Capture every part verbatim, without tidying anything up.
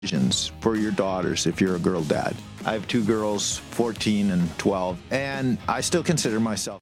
for your daughters if you're a girl dad. I have two girls, fourteen and twelve, and I still consider myself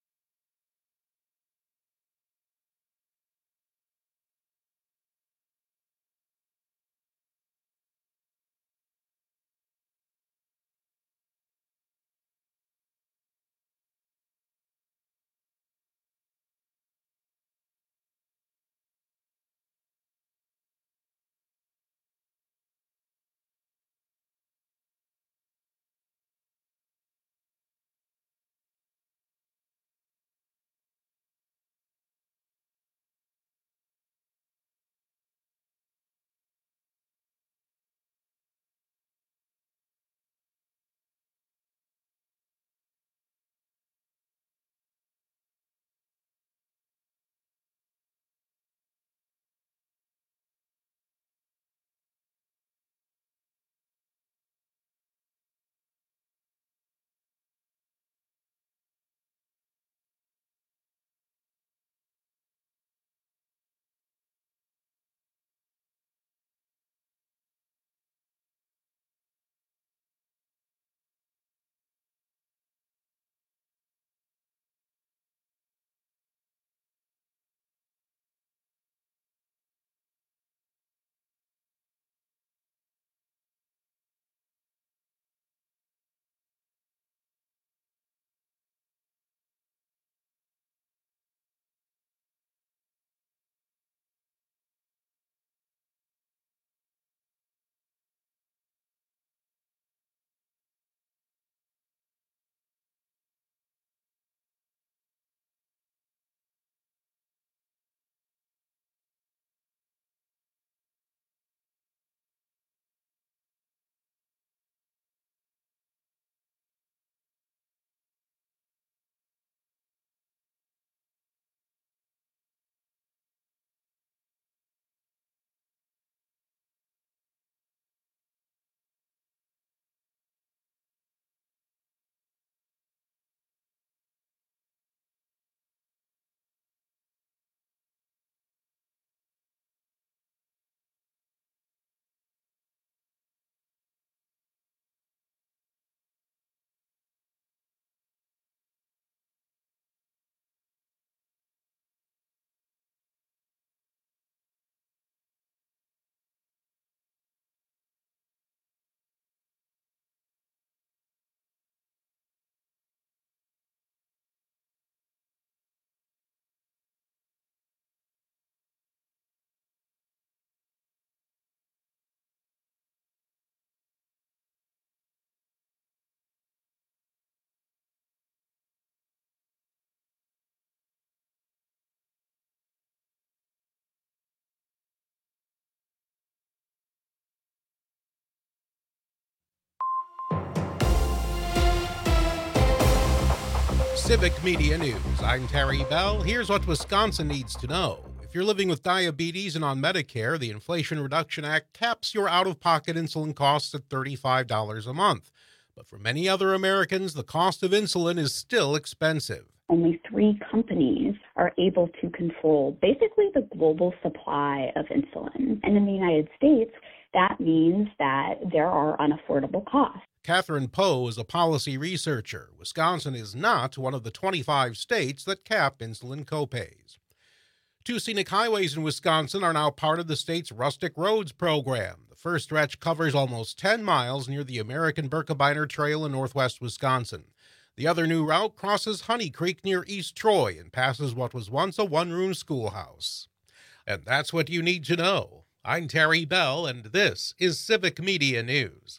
Civic Media News. I'm Terry Bell. Here's what Wisconsin needs to know. If you're living with diabetes and on Medicare, the Inflation Reduction Act caps your out-of-pocket insulin costs at thirty-five dollars a month. But for many other Americans, the cost of insulin is still expensive. Only three companies are able to control basically the global supply of insulin. And in the United States, that means that there are unaffordable costs. Catherine Poe is a policy researcher. Wisconsin is not one of the twenty-five states that cap insulin copays. Two scenic highways in Wisconsin are now part of the state's Rustic Roads program. The first stretch covers almost ten miles near the American Birkebeiner Trail in northwest Wisconsin. The other new route crosses Honey Creek near East Troy and passes what was once a one-room schoolhouse. And that's what you need to know. I'm Terry Bell, and this is Civic Media News.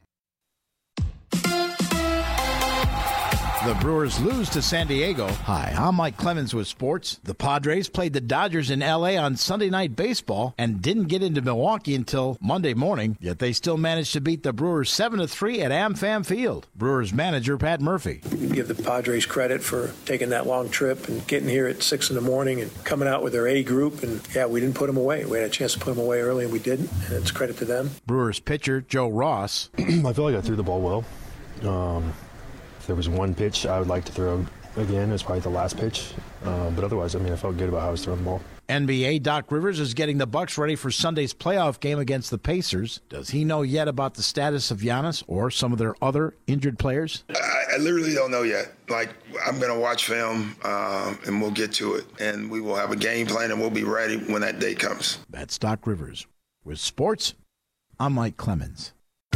The Brewers lose to San Diego. Hi, I'm Mike Clemens with sports. The Padres played the Dodgers in L A on Sunday Night Baseball and didn't get into Milwaukee until Monday morning, yet they still managed to beat the Brewers seven to three at AmFam Field. Brewers manager Pat Murphy. We give the Padres credit for taking that long trip and getting here at six in the morning and coming out with their A group. And, yeah, we didn't put them away. We had a chance to put them away early, and we didn't. And it's credit to them. Brewers pitcher Joe Ross. I feel like I threw the ball well. Um... There was one pitch I would like to throw again. It was probably the last pitch. Uh, but otherwise, I mean, I felt good about how I was throwing the ball. N B A Doc Rivers is getting the Bucks ready for Sunday's playoff game against the Pacers. Does he know yet about the status of Giannis or some of their other injured players? I, I literally don't know yet. Like, I'm going to watch film, uh, and we'll get to it. And we will have a game plan, and we'll be ready when that day comes. That's Doc Rivers. With sports, I'm Mike Clemens.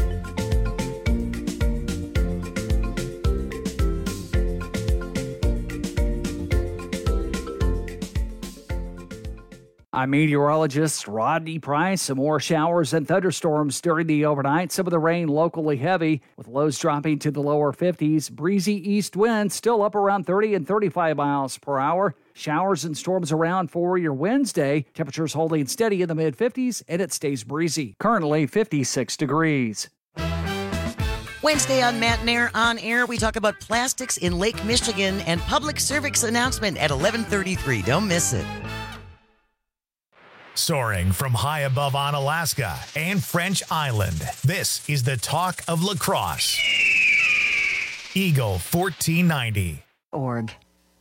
I'm meteorologist Rodney Price. Some more showers and thunderstorms during the overnight. Some of the rain locally heavy, with lows dropping to the lower fifties. Breezy east winds still up around thirty and thirty-five miles per hour. Showers and storms around for your Wednesday. Temperatures holding steady in the mid-fifties, and it stays breezy. Currently fifty-six degrees. Wednesday on Matt and Air on Air, we talk about plastics in Lake Michigan and public service announcement at eleven thirty-three. Don't miss it. Soaring from high above on Alaska and French Island, this is the talk of lacrosse. Eagle fourteen ninety. Org.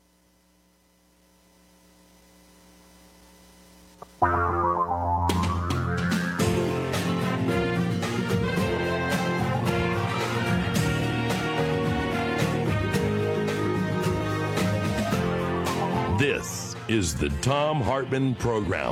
This is the Thom Hartmann Program.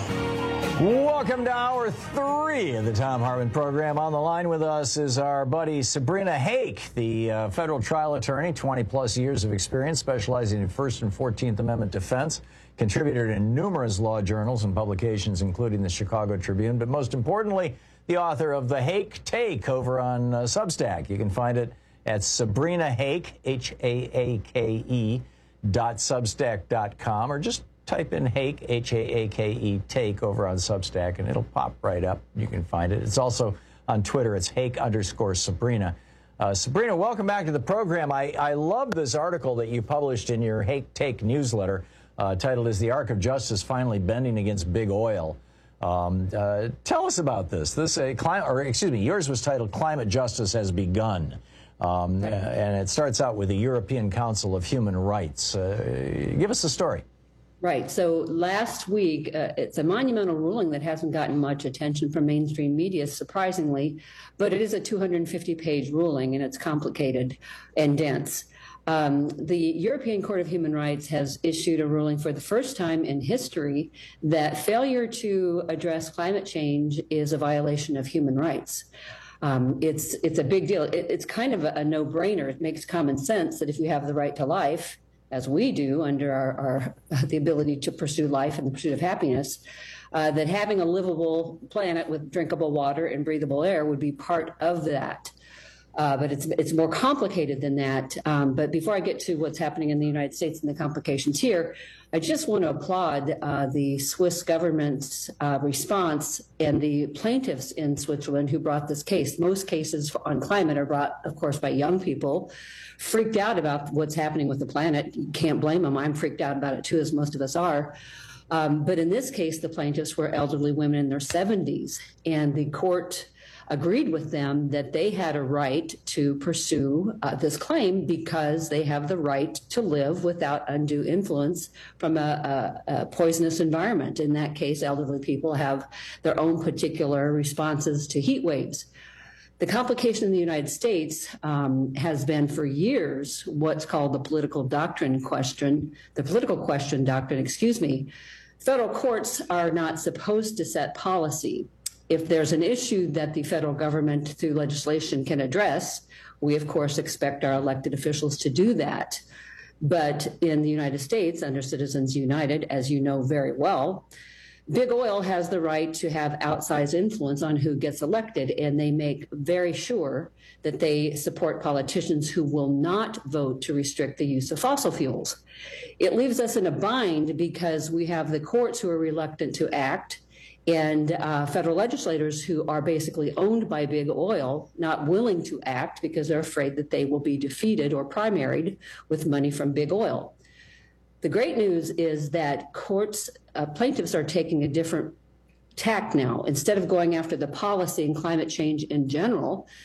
Welcome to hour three of the Thom Hartmann Program. On the line with us is our buddy Sabrina Hake, the uh, federal trial attorney, twenty plus years of experience, specializing in First and fourteenth Amendment defense, contributor to numerous law journals and publications, including the Chicago Tribune, but most importantly, the author of The Hake Take over on uh, Substack. You can find it at Sabrina Hake, H A A K E, dot substack dot com, or just type in Hake, H A A K E, Take over on Substack, and it'll pop right up. You can find it. It's also on Twitter. It's Hake underscore Sabrina. Uh, Sabrina, welcome back to the program. I, I love this article that you published in your Hake Take newsletter, uh, titled Is the Arc of Justice Finally Bending Against Big Oil? Um, uh, tell us about this. This, uh, climate, or excuse me, yours was titled Climate Justice Has Begun. Um, and it starts out with the European Council of Human Rights. Uh, give us the story. Right. So last week, uh, it's a monumental ruling that hasn't gotten much attention from mainstream media, surprisingly, but it is a two hundred fifty page ruling, and it's complicated and dense. Um, the European Court of Human Rights has issued a ruling for the first time in history that failure to address climate change is a violation of human rights. Um, it's it's a big deal. It, it's kind of a, a no-brainer. It makes common sense that if you have the right to life, as we do under our, our the ability to pursue life and the pursuit of happiness, uh, that having a livable planet with drinkable water and breathable air would be part of that. Uh, but it's it's more complicated than that. Um, but before I get to what's happening in the United States and the complications here, I just want to applaud uh, the Swiss government's uh, response and the plaintiffs in Switzerland who brought this case. Most cases on climate are brought, of course, by young people, freaked out about what's happening with the planet. You can't blame them. I'm freaked out about it too, as most of us are. Um, but in this case, the plaintiffs were elderly women in their seventies, and the court agreed with them that they had a right to pursue uh, this claim because they have the right to live without undue influence from a, a, a poisonous environment. In that case, elderly people have their own particular responses to heat waves. The complication in the United States um, has been for years what's called the political doctrine question, the political question doctrine, excuse me. Federal courts are not supposed to set policy. If there's an issue that the federal government through legislation can address, we of course expect our elected officials to do that. But in the United States, under Citizens United, as you know very well, Big Oil has the right to have outsized influence on who gets elected, and they make very sure that they support politicians who will not vote to restrict the use of fossil fuels. It leaves us in a bind because we have the courts who are reluctant to act, and uh, federal legislators who are basically owned by Big Oil, not willing to act because they're afraid that they will be defeated or primaried with money from Big Oil. The great news is that courts, uh, plaintiffs are taking a different tack now. Instead of going after the policy and climate change in general,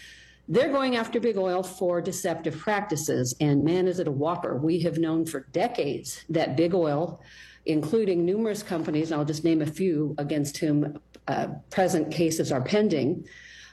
They're going after big oil for deceptive practices. And man, is it a whopper. We have known for decades that big oil, including numerous companies, and I'll just name a few against whom uh, present cases are pending,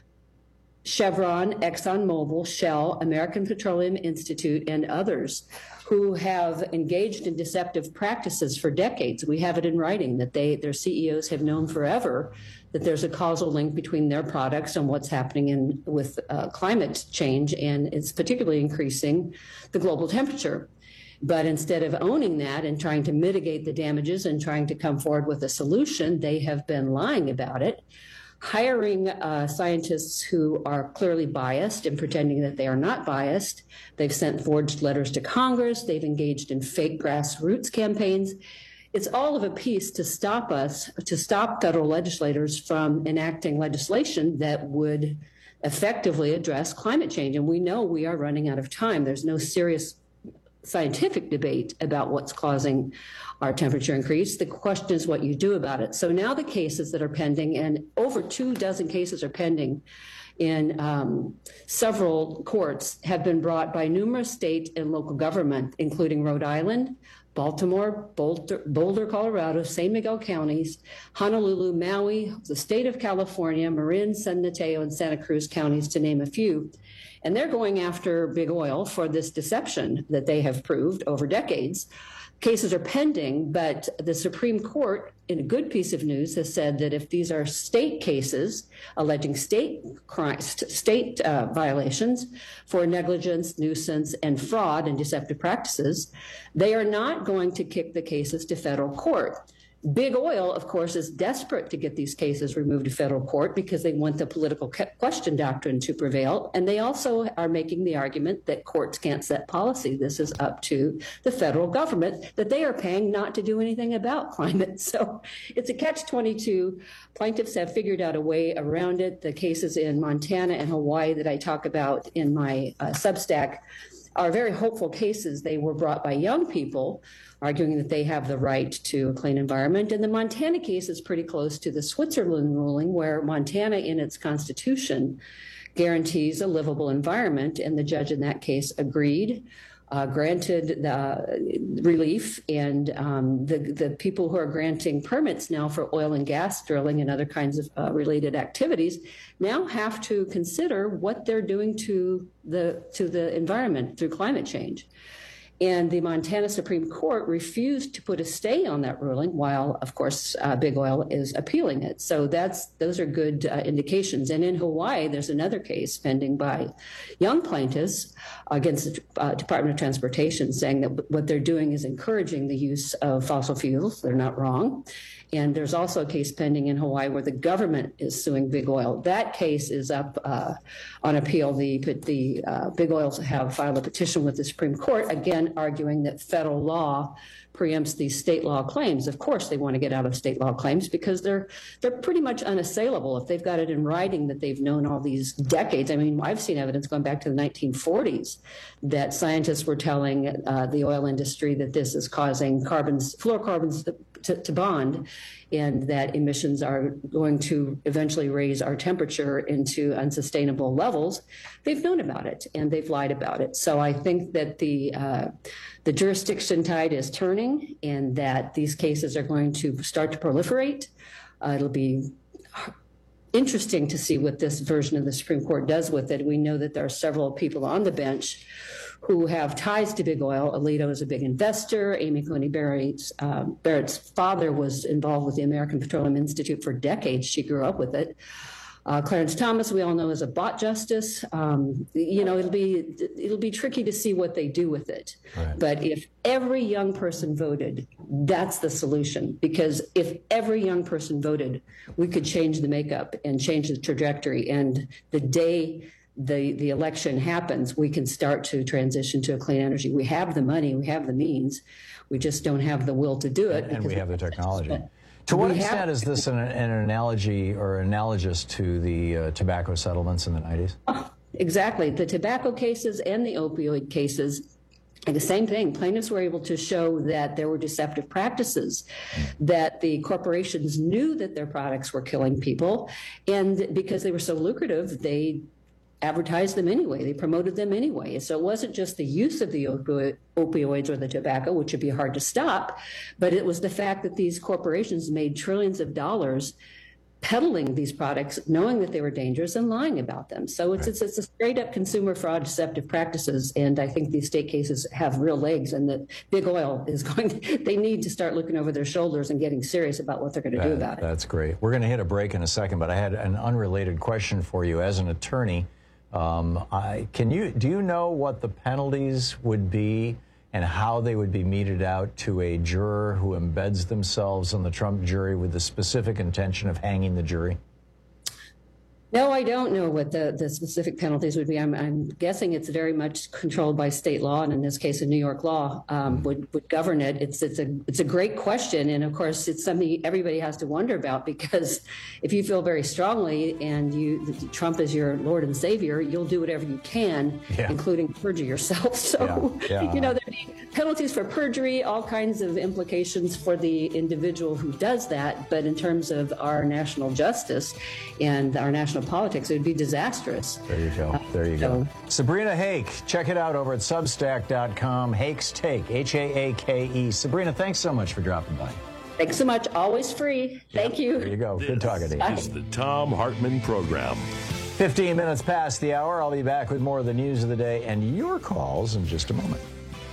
Chevron, ExxonMobil, Shell, American Petroleum Institute, and others who have engaged in deceptive practices for decades. We have it in writing that they, their C E Os have known forever that there's a causal link between their products and what's happening in, with uh, climate change, and it's particularly increasing the global temperature. But instead of owning that and trying to mitigate the damages and trying to come forward with a solution, they have been lying about it, hiring uh, scientists who are clearly biased and pretending that they are not biased. They've sent forged letters to Congress. They've engaged in fake grassroots campaigns. It's all of a piece to stop us, to stop federal legislators from enacting legislation that would effectively address climate change. And we know we are running out of time. There's no serious scientific debate about what's causing our temperature increase. The question is what you do about it. So now the cases that are pending, and over two dozen cases are pending in um, several courts, have been brought by numerous state and local government, including Rhode Island, Baltimore, Boulder, Boulder, Colorado, San Miguel counties, Honolulu, Maui, the state of California, Marin, San Mateo, and Santa Cruz counties, to name a few. And they're going after big oil for this deception that they have proved over decades. Cases are pending, but the Supreme Court, in a good piece of news, has said that if these are state cases alleging state crimes, state uh, violations for negligence, nuisance, and fraud and deceptive practices, they are not going to kick the cases to federal court. Big oil, of course, is desperate to get these cases removed to federal court because they want the political question doctrine to prevail. And they also are making the argument that courts can't set policy. This is up to the federal government that they are paying not to do anything about climate. So it's a catch twenty-two. Plaintiffs have figured out a way around it. The cases in Montana and Hawaii that I talk about in my uh, Substack are very hopeful cases. They were brought by young people arguing that they have the right to a clean environment. And the Montana case is pretty close to the Switzerland ruling, where Montana in its constitution guarantees a livable environment. And the judge in that case agreed, uh, granted the relief. And um, the, the people who are granting permits now for oil and gas drilling and other kinds of uh, related activities now have to consider what they're doing to the, to the environment through climate change. And the Montana Supreme Court refused to put a stay on that ruling, while, of course, uh, Big Oil is appealing it. So that's those are good uh, indications. And in Hawaii, there's another case pending by young plaintiffs against the uh, Department of Transportation, saying that what they're doing is encouraging the use of fossil fuels. They're not wrong. And there's also a case pending in Hawaii where the government is suing Big Oil. That case is up uh, on appeal. The, the uh, Big Oils have filed a petition with the Supreme Court, again, arguing that federal law preempts these state law claims. Of course, they want to get out of state law claims because they're they're pretty much unassailable if they've got it in writing that they've known all these decades. I mean, I've seen evidence going back to the nineteen forties that scientists were telling uh, the oil industry that this is causing carbons, fluorocarbons to, to bond, and that emissions are going to eventually raise our temperature into unsustainable levels. They've known about it and they've lied about it. So I think that the uh, the jurisdiction tide is turning, and that these cases are going to start to proliferate. Uh, it'll be interesting to see what this version of the Supreme Court does with it. We know that there are several people on the bench who have ties to Big Oil. Alito is a big investor. Amy Coney Barrett's, uh, Barrett's father was involved with the American Petroleum Institute for decades. She grew up with it. Uh, Clarence Thomas, we all know, is a bot justice. Um, you know, it'll be it'll be tricky to see what they do with it. Right. But if every young person voted, that's the solution. Because if every young person voted, we could change the makeup and change the trajectory. And the day the the election happens, we can start to transition to a clean energy. We have the money, we have the means, we just don't have the will to do it. And, and we have the technology. To what extent is this an, an analogy or analogous to the uh, tobacco settlements in the nineties? Oh, exactly. The tobacco cases and the opioid cases, and the same thing. Plaintiffs were able to show that there were deceptive practices, that the corporations knew that their products were killing people, and because they were so lucrative, they advertised them anyway. They promoted them anyway. So it wasn't just the use of the opioid, opioids or the tobacco, which would be hard to stop, but it was the fact that these corporations made trillions of dollars peddling these products, knowing that they were dangerous and lying about them. So it's, it's, it's a straight up consumer fraud, deceptive practices. And I think these state cases have real legs, and that big oil is going to, they need to start looking over their shoulders and getting serious about what they're going to that, do about it. That's great. We're going to hit a break in a second, but I had an unrelated question for you. As an attorney, um, I, can you, do you know what the penalties would be and how they would be meted out to a juror who embeds themselves on the Trump jury with the specific intention of hanging the jury? No, I don't know what the, the specific penalties would be. I'm, I'm guessing it's very much controlled by state law, and in this case, a New York law um, would, would govern it. It's it's a it's a great question, and of course, it's something everybody has to wonder about, because if you feel very strongly and you Trump is your Lord and Savior, you'll do whatever you can, yeah. including perjure yourself. So yeah. Yeah. you know, there'd be penalties for perjury, all kinds of implications for the individual who does that. But in terms of our national justice and our national politics, it would be disastrous. There you go. There you go. Sabrina Hake, check it out over at substack dot com. Hake's Take, H A A K E. Sabrina, thanks so much for dropping by. Thanks so much. Always free. Thank you. There you go. This Good talking to you. This is the Thom Hartmann Program. fifteen minutes past the hour. I'll be back with more of the news of the day and your calls in just a moment.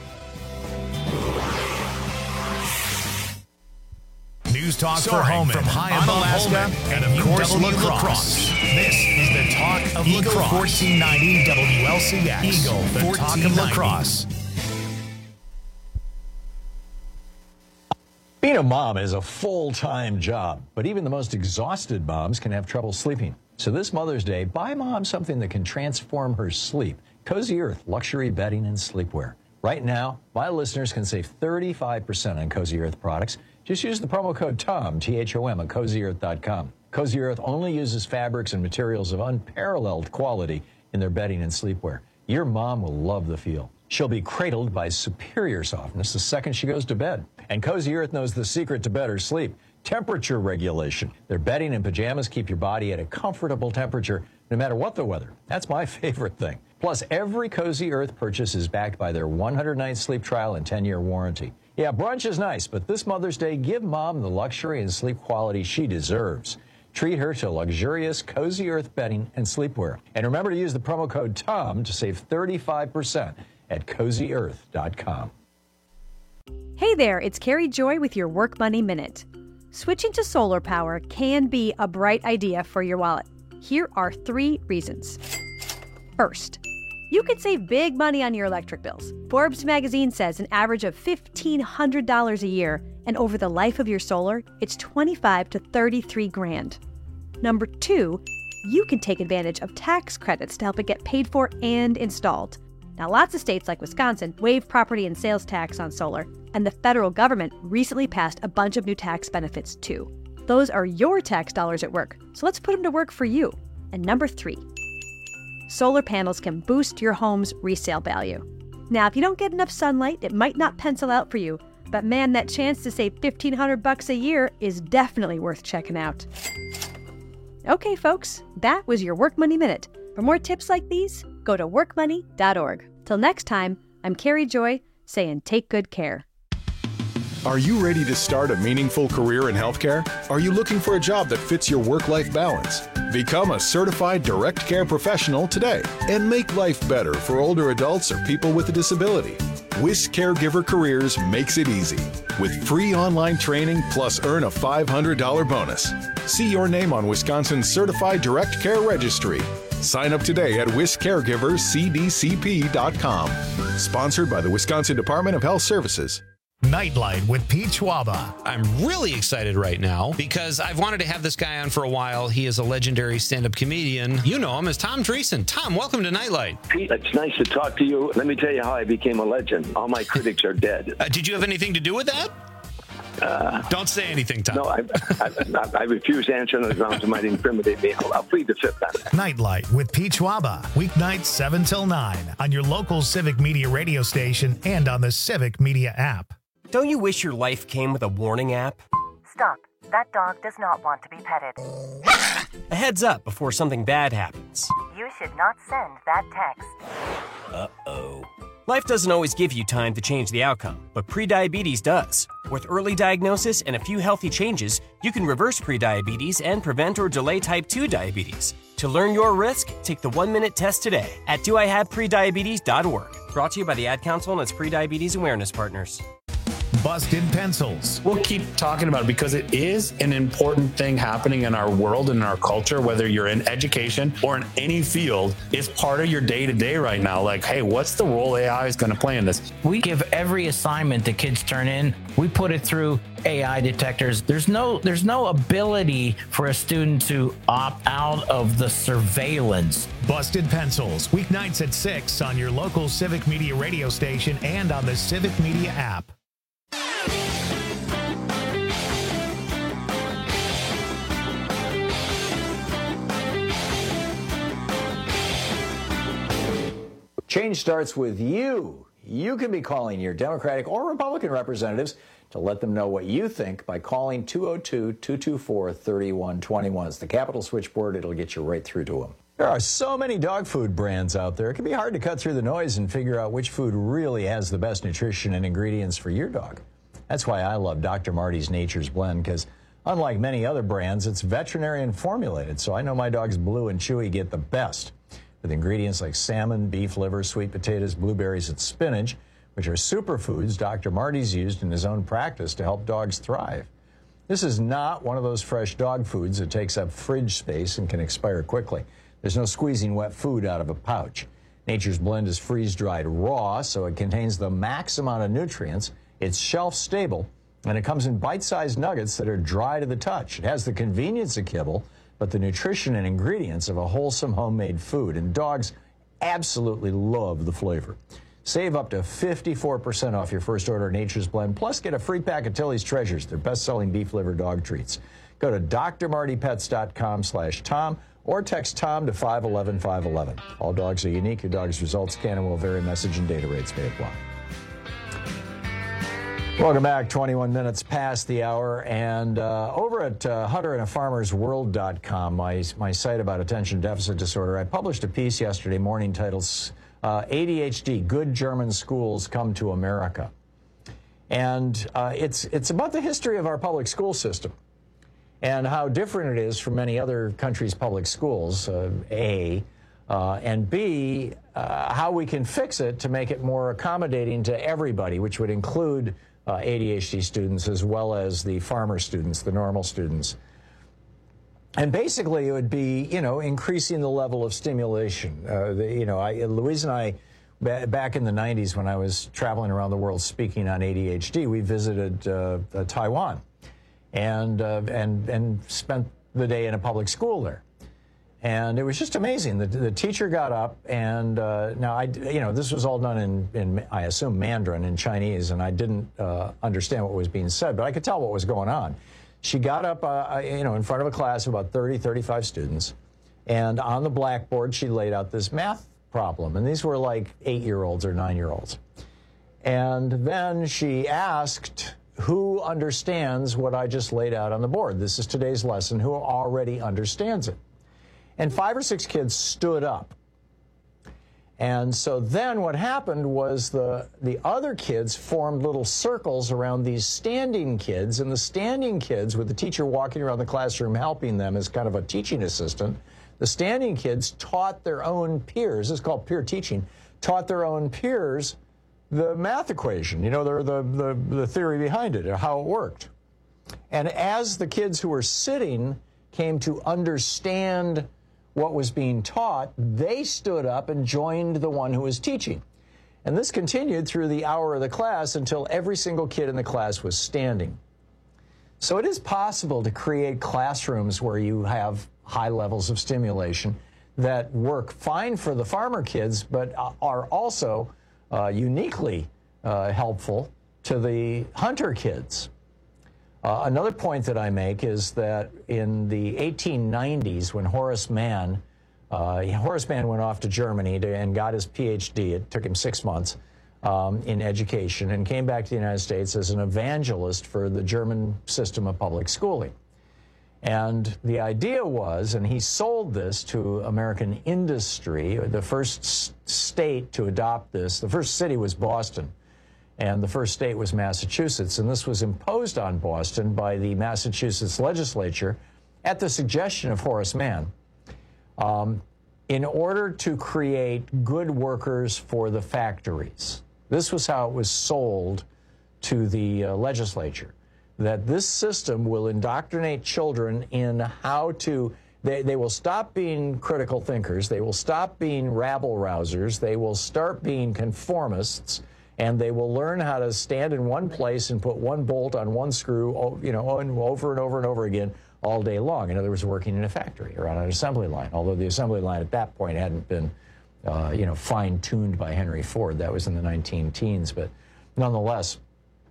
News Talk for Homan from high above Alaska and of course La Crosse. This is the Talk of Eagle La Crosse. fourteen ninety W L C X. Eagle, the Talk of La Crosse. Being a mom is a full-time job, but even the most exhausted moms can have trouble sleeping. So this Mother's Day, buy mom something that can transform her sleep. Cozy Earth luxury bedding and sleepwear. Right now, my listeners can save thirty-five percent on Cozy Earth products. Just use the promo code TOM, T H O M, at cozy earth dot com. Cozy Earth only uses fabrics and materials of unparalleled quality in their bedding and sleepwear. Your mom will love the feel. She'll be cradled by superior softness the second she goes to bed. And Cozy Earth knows the secret to better sleep: temperature regulation. Their bedding and pajamas keep your body at a comfortable temperature no matter what the weather. That's my favorite thing. Plus, every Cozy Earth purchase is backed by their one hundred night sleep trial and ten year warranty. Yeah, brunch is nice, but this Mother's Day, give mom the luxury and sleep quality she deserves. Treat her to luxurious Cozy Earth bedding and sleepwear. And remember to use the promo code TOM to save thirty-five percent at cozy earth dot com. Hey there, it's Carrie Joy with your Work Money Minute. Switching to solar power can be a bright idea for your wallet. Here are three reasons. First, you could save big money on your electric bills. Forbes magazine says an average of fifteen hundred dollars a year, and over the life of your solar, it's twenty-five to thirty-three grand. Number two, you can take advantage of tax credits to help it get paid for and installed. Now, lots of states like Wisconsin waive property and sales tax on solar, and the federal government recently passed a bunch of new tax benefits too. Those are your tax dollars at work, so let's put them to work for you. And number three, solar panels can boost your home's resale value. Now, if you don't get enough sunlight, it might not pencil out for you, but man, that chance to save fifteen hundred bucks a year is definitely worth checking out. Okay, folks, that was your Work Money Minute. For more tips like these, go to work money dot org. Till next time, I'm Carrie Joy, saying take good care. Are you ready to start a meaningful career in healthcare? Are you looking for a job that fits your work-life balance? Become a certified direct care professional today and make life better for older adults or people with a disability. Wisc Caregiver Careers makes it easy. With free online training plus earn a five hundred dollars bonus. See your name on Wisconsin's Certified Direct Care Registry. Sign up today at wisc caregivers c d c p dot com. Sponsored by the Wisconsin Department of Health Services. Nightlight with Pete Schwaba. I'm really excited right now because I've wanted to have this guy on for a while. He is a legendary stand-up comedian. You know him as Tom Dreesen. Tom, welcome to Nightlight. Pete, it's nice to talk to you. Let me tell you how I became a legend. All my critics are dead. Uh, did you have anything to do with that? Uh, Don't say anything, Tom. No, I, I, I refuse to answer on the grounds it might incriminate me. I'll, I'll plead the fifth on that. Nightlight with Pete Schwaba. Weeknights seven till nine on your local Civic Media radio station and on the Civic Media app. Don't you wish your life came with a warning app? Stop. That dog does not want to be petted. A heads up before something bad happens. You should not send that text. Uh-oh. Life doesn't always give you time to change the outcome, but prediabetes does. With early diagnosis and a few healthy changes, you can reverse prediabetes and prevent or delay type two diabetes. To learn your risk, take the one-minute test today at do I have prediabetes dot org. Brought to you by the Ad Council and its prediabetes awareness partners. Busted Pencils. We'll keep talking about it because it is an important thing happening in our world and in our culture, whether you're in education or in any field. It's part of your day-to-day right now. Like, hey, what's the role A I is going to play in this? We give every assignment the kids turn in, we put it through A I detectors. There's no there's no ability for a student to opt out of the surveillance. Busted Pencils, weeknights at six on your local Civic Media radio station and on the Civic Media app. Change starts with you. You can be calling your Democratic or Republican representatives to let them know what you think by calling two oh two, two two four, three one two one. It's the Capitol switchboard. It'll get you right through to them. There are so many dog food brands out there. It can be hard to cut through the noise and figure out which food really has the best nutrition and ingredients for your dog. That's why I love Doctor Marty's Nature's Blend, because unlike many other brands, it's veterinarian formulated, so I know my dogs Blue and Chewy get the best. With ingredients like salmon, beef liver, sweet potatoes, blueberries, and spinach, which are superfoods Doctor Marty's used in his own practice to help dogs thrive. This is not one of those fresh dog foods that takes up fridge space and can expire quickly. There's no squeezing wet food out of a pouch. Nature's Blend is freeze-dried raw, so it contains the max amount of nutrients. It's shelf-stable, and it comes in bite-sized nuggets that are dry to the touch. It has the convenience of kibble, but the nutrition and ingredients of a wholesome homemade food, and dogs absolutely love the flavor. Save up to fifty-four percent off your first order of Nature's Blend, plus get a free pack of Tilly's Treasures, their best-selling beef liver dog treats. Go to D R marty pets dot com slash Tom or text Tom to five one one, five one one. All dogs are unique. Your dog's results can and will vary. Message and data rates may apply. Welcome back. twenty-one minutes past the hour, and uh, over at uh, hunter and a farmers world dot com, my, my site about attention deficit disorder, I published a piece yesterday morning titled uh, A D H D, Good German Schools Come to America. And uh, it's, it's about the history of our public school system and how different it is from many other countries' public schools, uh, A, uh, and B, uh, how we can fix it to make it more accommodating to everybody, which would include Uh, A D H D students as well as the farmer students, the normal students. And basically it would be, you know, increasing the level of stimulation. Uh, the, you know, I, Louise and I, ba back in the nineties when I was traveling around the world speaking on A D H D, we visited uh, uh, Taiwan and, uh, and, and spent the day in a public school there. And it was just amazing. The, the teacher got up, and uh, now I, you know, this was all done in, in, I assume, Mandarin, in Chinese, and I didn't uh, understand what was being said, but I could tell what was going on. She got up, uh, you know, in front of a class of about thirty, thirty-five students, and on the blackboard she laid out this math problem, and these were like eight-year-olds or nine-year-olds. And then she asked, who understands what I just laid out on the board? This is today's lesson. Who already understands it? And five or six kids stood up. And so then what happened was the, the other kids formed little circles around these standing kids, and the standing kids, with the teacher walking around the classroom helping them as kind of a teaching assistant, the standing kids taught their own peers, this is called peer teaching, taught their own peers the math equation, you know, the, the, the, the theory behind it, or how it worked. And as the kids who were sitting came to understand what was being taught, they stood up and joined the one who was teaching. And this continued through the hour of the class until every single kid in the class was standing. So it is possible to create classrooms where you have high levels of stimulation that work fine for the farmer kids, but are also uh, uniquely uh, helpful to the hunter kids. Uh, another point that I make is that in the eighteen nineties, when Horace Mann, uh, Horace Mann went off to Germany to, and got his P H D, it took him six months, um, in education and came back to the United States as an evangelist for the German system of public schooling. And the idea was, and he sold this to American industry, the first s- state to adopt this, the first city was Boston, and the first state was Massachusetts. And this was imposed on Boston by the Massachusetts legislature at the suggestion of Horace Mann, um, in order to create good workers for the factories. This was how it was sold to the uh, legislature, that this system will indoctrinate children in how to, they, they will stop being critical thinkers, they will stop being rabble-rousers, they will start being conformists, and they will learn how to stand in one place and put one bolt on one screw, you know, over and over and over again all day long. In other words, working in a factory or on an assembly line, although the assembly line at that point hadn't been, uh, you know, fine-tuned by Henry Ford. That was in the nineteen teens, but nonetheless,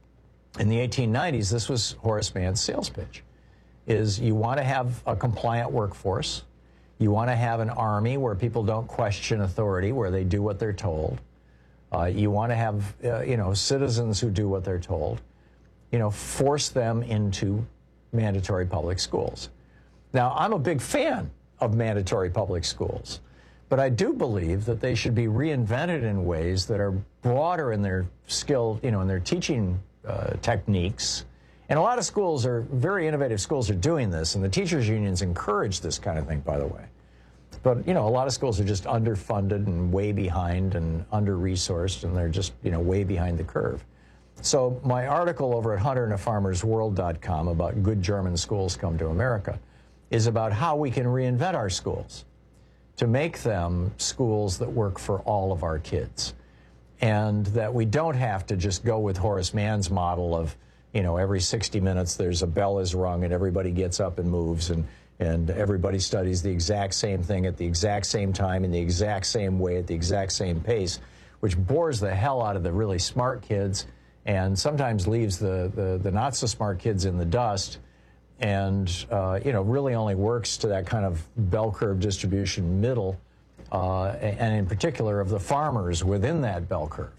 in the eighteen nineties, this was Horace Mann's sales pitch, is you want to have a compliant workforce, you want to have an army where people don't question authority, where they do what they're told, uh, you want to have, uh, you know, citizens who do what they're told, you know, force them into mandatory public schools. Now, I'm a big fan of mandatory public schools, but I do believe that they should be reinvented in ways that are broader in their skill, you know, in their teaching Uh, techniques. And a lot of schools are, very innovative schools are doing this, and the teachers' unions encourage this kind of thing, by the way. But, you know, a lot of schools are just underfunded and way behind and under-resourced, and they're just, you know, way behind the curve. So my article over at hunter and a farmers world dot com about good German schools come to America is about how we can reinvent our schools to make them schools that work for all of our kids. And that we don't have to just go with Horace Mann's model of, you know, every sixty minutes there's a bell is rung and everybody gets up and moves and, and everybody studies the exact same thing at the exact same time in the exact same way at the exact same pace, which bores the hell out of the really smart kids and sometimes leaves the, the, the not so smart kids in the dust and, uh, you know, really only works to that kind of bell curve distribution middle. Uh, and in particular of the farmers within that bell curve.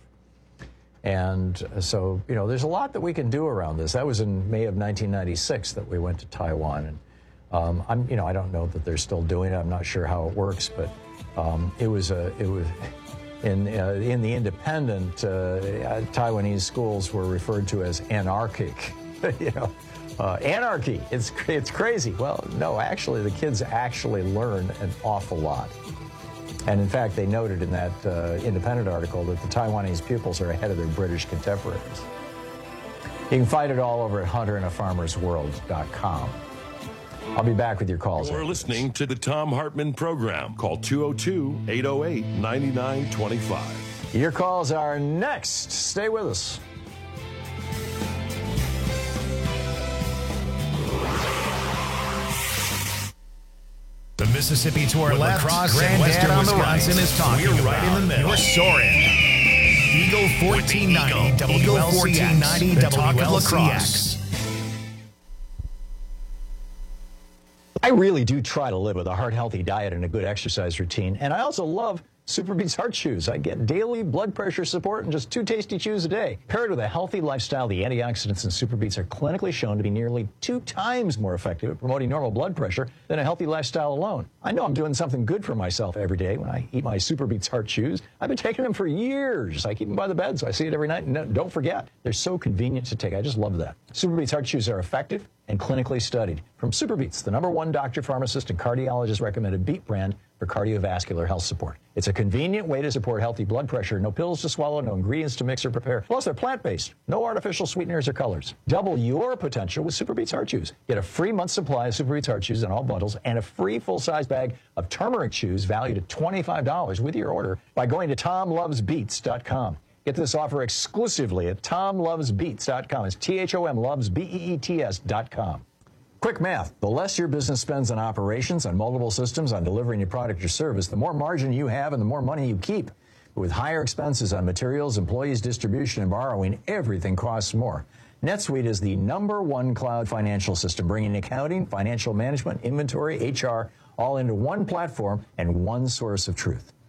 And so, you know, there's a lot that we can do around this. That was in May of nineteen ninety-six that we went to Taiwan. And um, I'm, you know, I don't know that they're still doing it. I'm not sure how it works, but um, it was a, it was in uh, in the Independent, uh, Taiwanese schools were referred to as anarchic. You know, uh, anarchy. It's it's crazy. Well, no, actually, the kids actually learn an awful lot. And in fact, they noted in that uh, Independent article that the Taiwanese pupils are ahead of their British contemporaries. You can find it all over at hunter and a farmers world dot com. I'll be back with your calls. You're listening to the Thom Hartmann Program. Call two oh two, eight oh eight, nine nine two five. Your calls are next. Stay with us. The Mississippi to our left, lacrosse and western Wisconsin right. is talking We're right about. in the middle. You're soaring. Eagle fourteen ninety W L C X. The talk of lacrosse. I really do try to live with a heart-healthy diet and a good exercise routine, and I also love SuperBeets Heart Chews. I get daily blood pressure support in just two tasty chews a day. Paired with a healthy lifestyle, the antioxidants in SuperBeets are clinically shown to be nearly two times more effective at promoting normal blood pressure than a healthy lifestyle alone. I know I'm doing something good for myself every day when I eat my SuperBeets Heart Chews. I've been taking them for years. I keep them by the bed, so I see it every night. And no, don't forget, they're so convenient to take. I just love that. SuperBeets Heart Chews are effective and clinically studied. From SuperBeets, the number one doctor, pharmacist, and cardiologist recommended beet brand for cardiovascular health support. It's a convenient way to support healthy blood pressure. No pills to swallow, no ingredients to mix or prepare. Plus, they're plant-based. No artificial sweeteners or colors. Double your potential with SuperBeets Heart Chews. Get a free month supply of SuperBeets Heart Chews in all bundles and a free full-size bag of turmeric chews valued at twenty-five dollars with your order by going to tom loves beets dot com. Get this offer exclusively at tom loves beets dot com. It's T H O M loves B E E T S dot com. Quick math. The less your business spends on operations, on multiple systems, on delivering your product or service, the more margin you have and the more money you keep. But with higher expenses on materials, employees, distribution, and borrowing, everything costs more. NetSuite is the number one cloud financial system, bringing accounting, financial management, inventory, H R, all into one platform and one source of truth.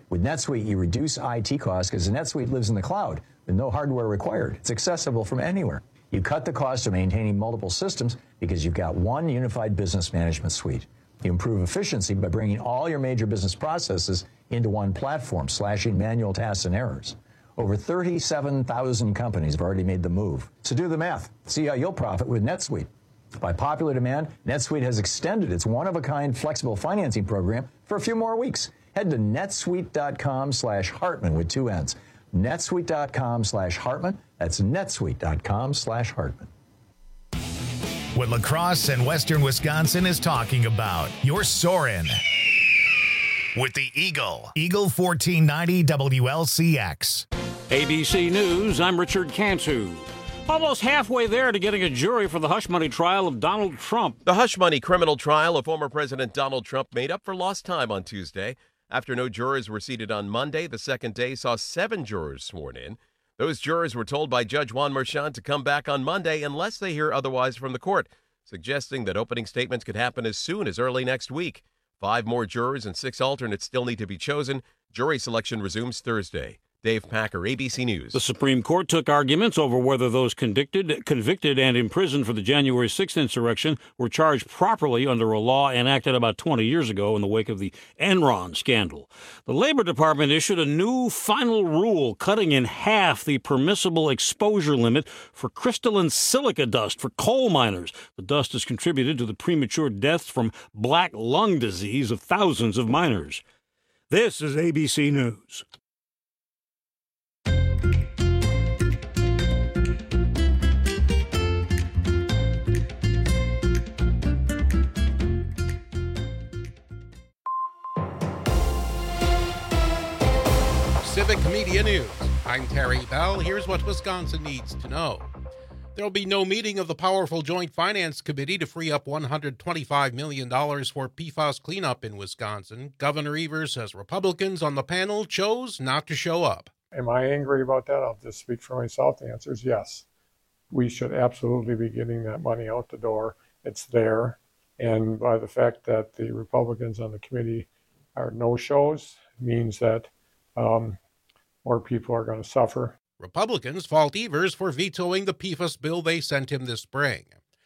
With NetSuite, you reduce I T costs because NetSuite lives in the cloud with no hardware required. It's accessible from anywhere. You cut the cost of maintaining multiple systems because you've got one unified business management suite. You improve efficiency by bringing all your major business processes into one platform, slashing manual tasks and errors. Over thirty-seven thousand companies have already made the move. So do the math. See how you'll profit with NetSuite. By popular demand, NetSuite has extended its one-of-a-kind flexible financing program for a few more weeks. Head to netsuite.com slash Hartman with two N's. netsuite.com slash Hartman. That's netsuite.com slash Hartman. What La Crosse and Western Wisconsin is talking about. You're soaring with the Eagle. Eagle fourteen ninety W L C X. A B C News, I'm Richard Cantu. Almost halfway there to getting a jury for the hush money trial of Donald Trump. The hush money criminal trial of former President Donald Trump made up for lost time on Tuesday. After no jurors were seated on Monday, the second day saw seven jurors sworn in. Those jurors were told by Judge Juan Merchan to come back on Monday unless they hear otherwise from the court, suggesting that opening statements could happen as soon as early next week. Five more jurors and six alternates still need to be chosen. Jury selection resumes Thursday. Dave Packer, A B C News. The Supreme Court took arguments over whether those convicted, convicted and imprisoned for the January sixth insurrection were charged properly under a law enacted about twenty years ago in the wake of the Enron scandal. The Labor Department issued a new final rule cutting in half the permissible exposure limit for crystalline silica dust for coal miners. The dust has contributed to the premature deaths from black lung disease of thousands of miners. This is A B C News. Civic Media News. I'm Terry Bell. Here's what Wisconsin needs to know. There will be no meeting of the powerful Joint Finance Committee to free up one hundred twenty-five million dollars for P FAS cleanup in Wisconsin. Governor Evers says Republicans on the panel chose not to show up. Am I angry about that? I'll just speak for myself. The answer is yes. We should absolutely be getting that money out the door. It's there. And by the fact that the Republicans on the committee are no-shows means that um, more people are going to suffer. Republicans fault Evers for vetoing the P FAS bill they sent him this spring.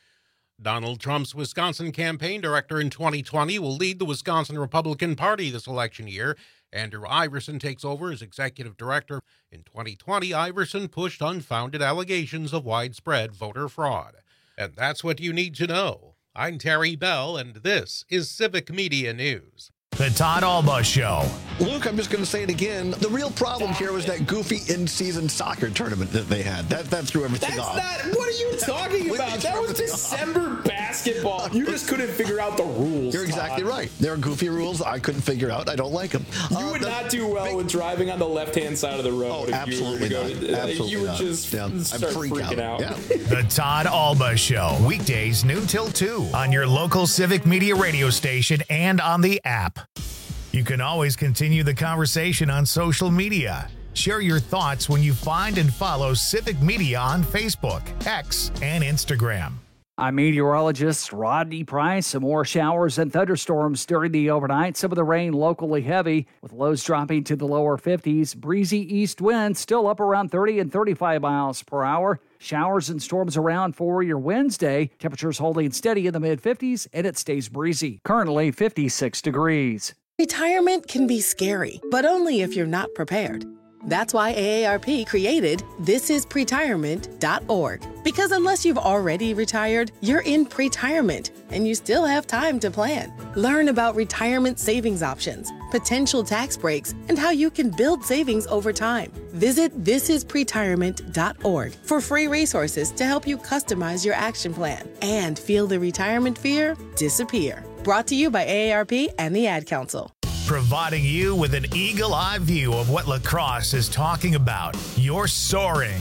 Donald Trump's Wisconsin campaign director in twenty twenty will lead the Wisconsin Republican Party this election year. Andrew Iverson takes over as executive director. In twenty twenty, Iverson pushed unfounded allegations of widespread voter fraud. And that's what you need to know. I'm Terry Bell, and this is Civic Media News. The Todd Alba Show. Luke, I'm just going to say it again. The real problem here was that goofy in-season soccer tournament that they had. That that threw everything That's off. Not, what are you talking about? That was December off. basketball. You just couldn't figure out the rules. You're exactly Todd. right. There are goofy rules I couldn't figure out. I don't like them. You uh, would the, not do well big, with driving on the left-hand side of the road. Oh, if absolutely you were not. to go, Absolutely You would not. just yeah, start freak freaking out. out. Yeah. The Todd Alba Show. Weekdays noon till two on your local Civic Media radio station and on the app. You can always continue the conversation on social media. Share your thoughts when you find and follow Civic Media on Facebook, X, and Instagram. I'm meteorologist Rodney Price. Some more showers and thunderstorms during the overnight. Some of the rain locally heavy, with lows dropping to the lower fifties. Breezy east winds still up around thirty and thirty-five miles per hour. Showers and storms around for your Wednesday. Temperatures holding steady in the mid-fifties, and it stays breezy. Currently fifty-six degrees. Retirement can be scary, but only if you're not prepared. That's why A A R P created this is pretirement dot org. Because unless you've already retired, you're in pretirement, and you still have time to plan. Learn about retirement savings options, potential tax breaks, and how you can build savings over time. Visit this is pretirement dot org for free resources to help you customize your action plan and feel the retirement fear disappear. Brought to you by A A R P and the Ad Council. Providing you with an eagle-eye view of what La Crosse is talking about. You're soaring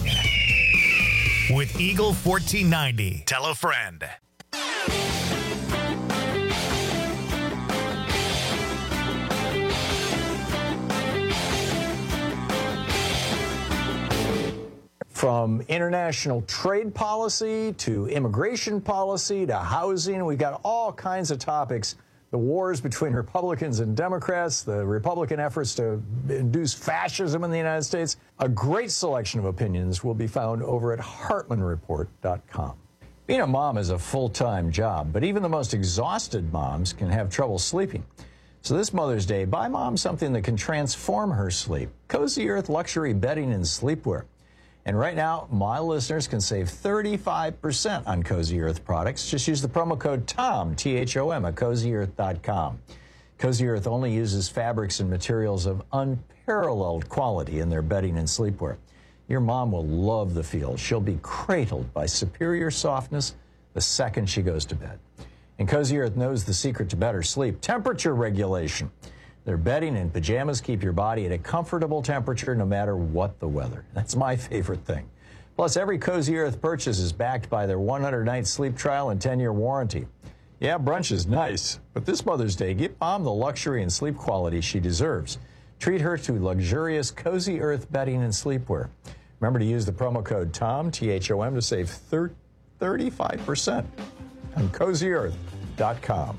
with Eagle fourteen ninety. Tell a friend. From international trade policy to immigration policy to housing, we've got all kinds of topics the wars between Republicans and Democrats, the Republican efforts to induce fascism in the United States. A great selection of opinions will be found over at Hartman Report dot com. Being a mom is a full-time job, but even the most exhausted moms can have trouble sleeping. So this Mother's Day, buy mom something that can transform her sleep. Cozy Earth luxury bedding and sleepwear. And right now, my listeners can save thirty-five percent on Cozy Earth products. Just use the promo code TOM, T H O M, at Cozy Earth dot com. Cozy Earth only uses fabrics and materials of unparalleled quality in their bedding and sleepwear. Your mom will love the feel. She'll be cradled by superior softness the second she goes to bed. And Cozy Earth knows the secret to better sleep: temperature regulation. Their bedding and pajamas keep your body at a comfortable temperature no matter what the weather. That's my favorite thing. Plus, every Cozy Earth purchase is backed by their one hundred night sleep trial and ten year warranty. Yeah, brunch is nice, but this Mother's Day, give mom the luxury and sleep quality she deserves. Treat her to luxurious Cozy Earth bedding and sleepwear. Remember to use the promo code TOM, T H O M, to save thirty-five percent on Cozy Earth dot com.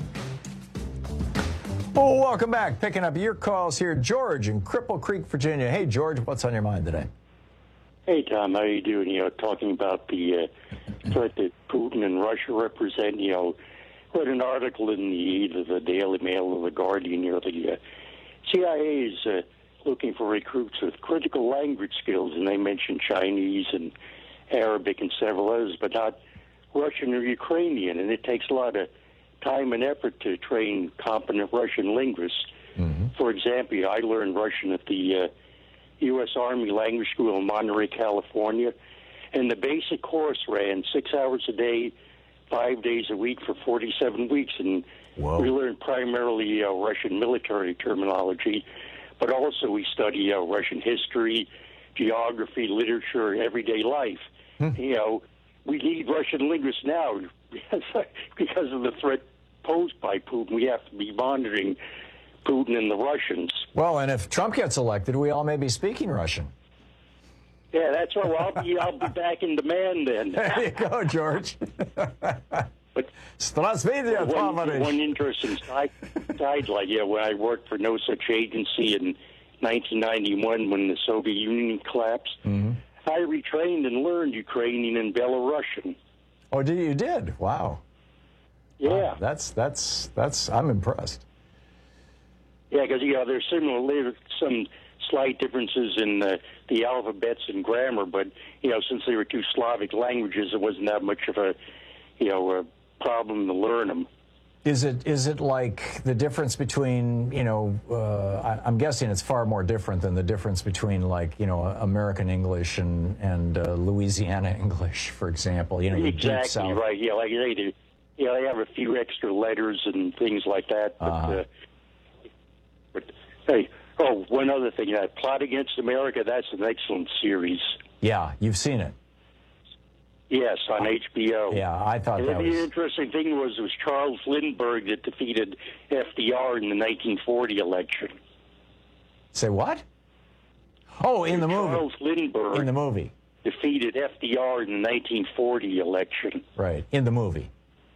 Oh, welcome back. Picking up your calls here. George in Cripple Creek, Virginia. Hey, George, what's on your mind today? Hey, Tom, how you doing? You know, talking about the uh, threat that Putin and Russia represent. You know, read an article in the either the Daily Mail or the Guardian. You know, the uh, C I A is uh, looking for recruits with critical language skills, and they mentioned Chinese and Arabic and several others, but not Russian or Ukrainian. And it takes a lot of time and effort to train competent Russian linguists. Mm-hmm. For example, I learned Russian at the uh, U S Army Language School in Monterey, California, and the basic course ran six hours a day, five days a week for forty-seven weeks, and Whoa. we learned primarily uh, Russian military terminology, but also we study uh, Russian history, geography, literature, everyday life. Hmm. You know, we need Russian linguists now because of the threat posed by Putin. We have to be monitoring Putin and the Russians. Well, and if Trump gets elected, we all may be speaking Russian. Yeah, that's right. Well, I'll be, I'll be back in demand then. There you go, George. But Strasvidia, one, one interesting side, side, like, yeah, when I worked for no such agency in nineteen ninety-one when the Soviet Union collapsed, mm-hmm. I retrained and learned Ukrainian and Belarusian. Oh, did you did? Wow. Yeah. Wow, that's that's that's. I'm impressed. Yeah, because you know there's similar some slight differences in the, the alphabets and grammar, but you know since they were two Slavic languages, it wasn't that much of a you know a problem to learn them. Is it is it like the difference between, you know, uh, I, I'm guessing it's far more different than the difference between, like, you know, American English and, and uh, Louisiana English, for example? You know, exactly right. Yeah, like they do. Yeah, they have a few extra letters and things like that. But, uh-huh. uh, but hey, oh, one other thing. Uh, Plot Against America, that's an excellent series. Yeah, you've seen it. Yes, on H B O. Yeah, I thought and that the was... The interesting thing was it was Charles Lindbergh that defeated F D R in the nineteen forty election. Say what? Oh, in the movie. Charles Lindbergh. In the movie. Defeated F D R in the nineteen forty election. Right, in the movie.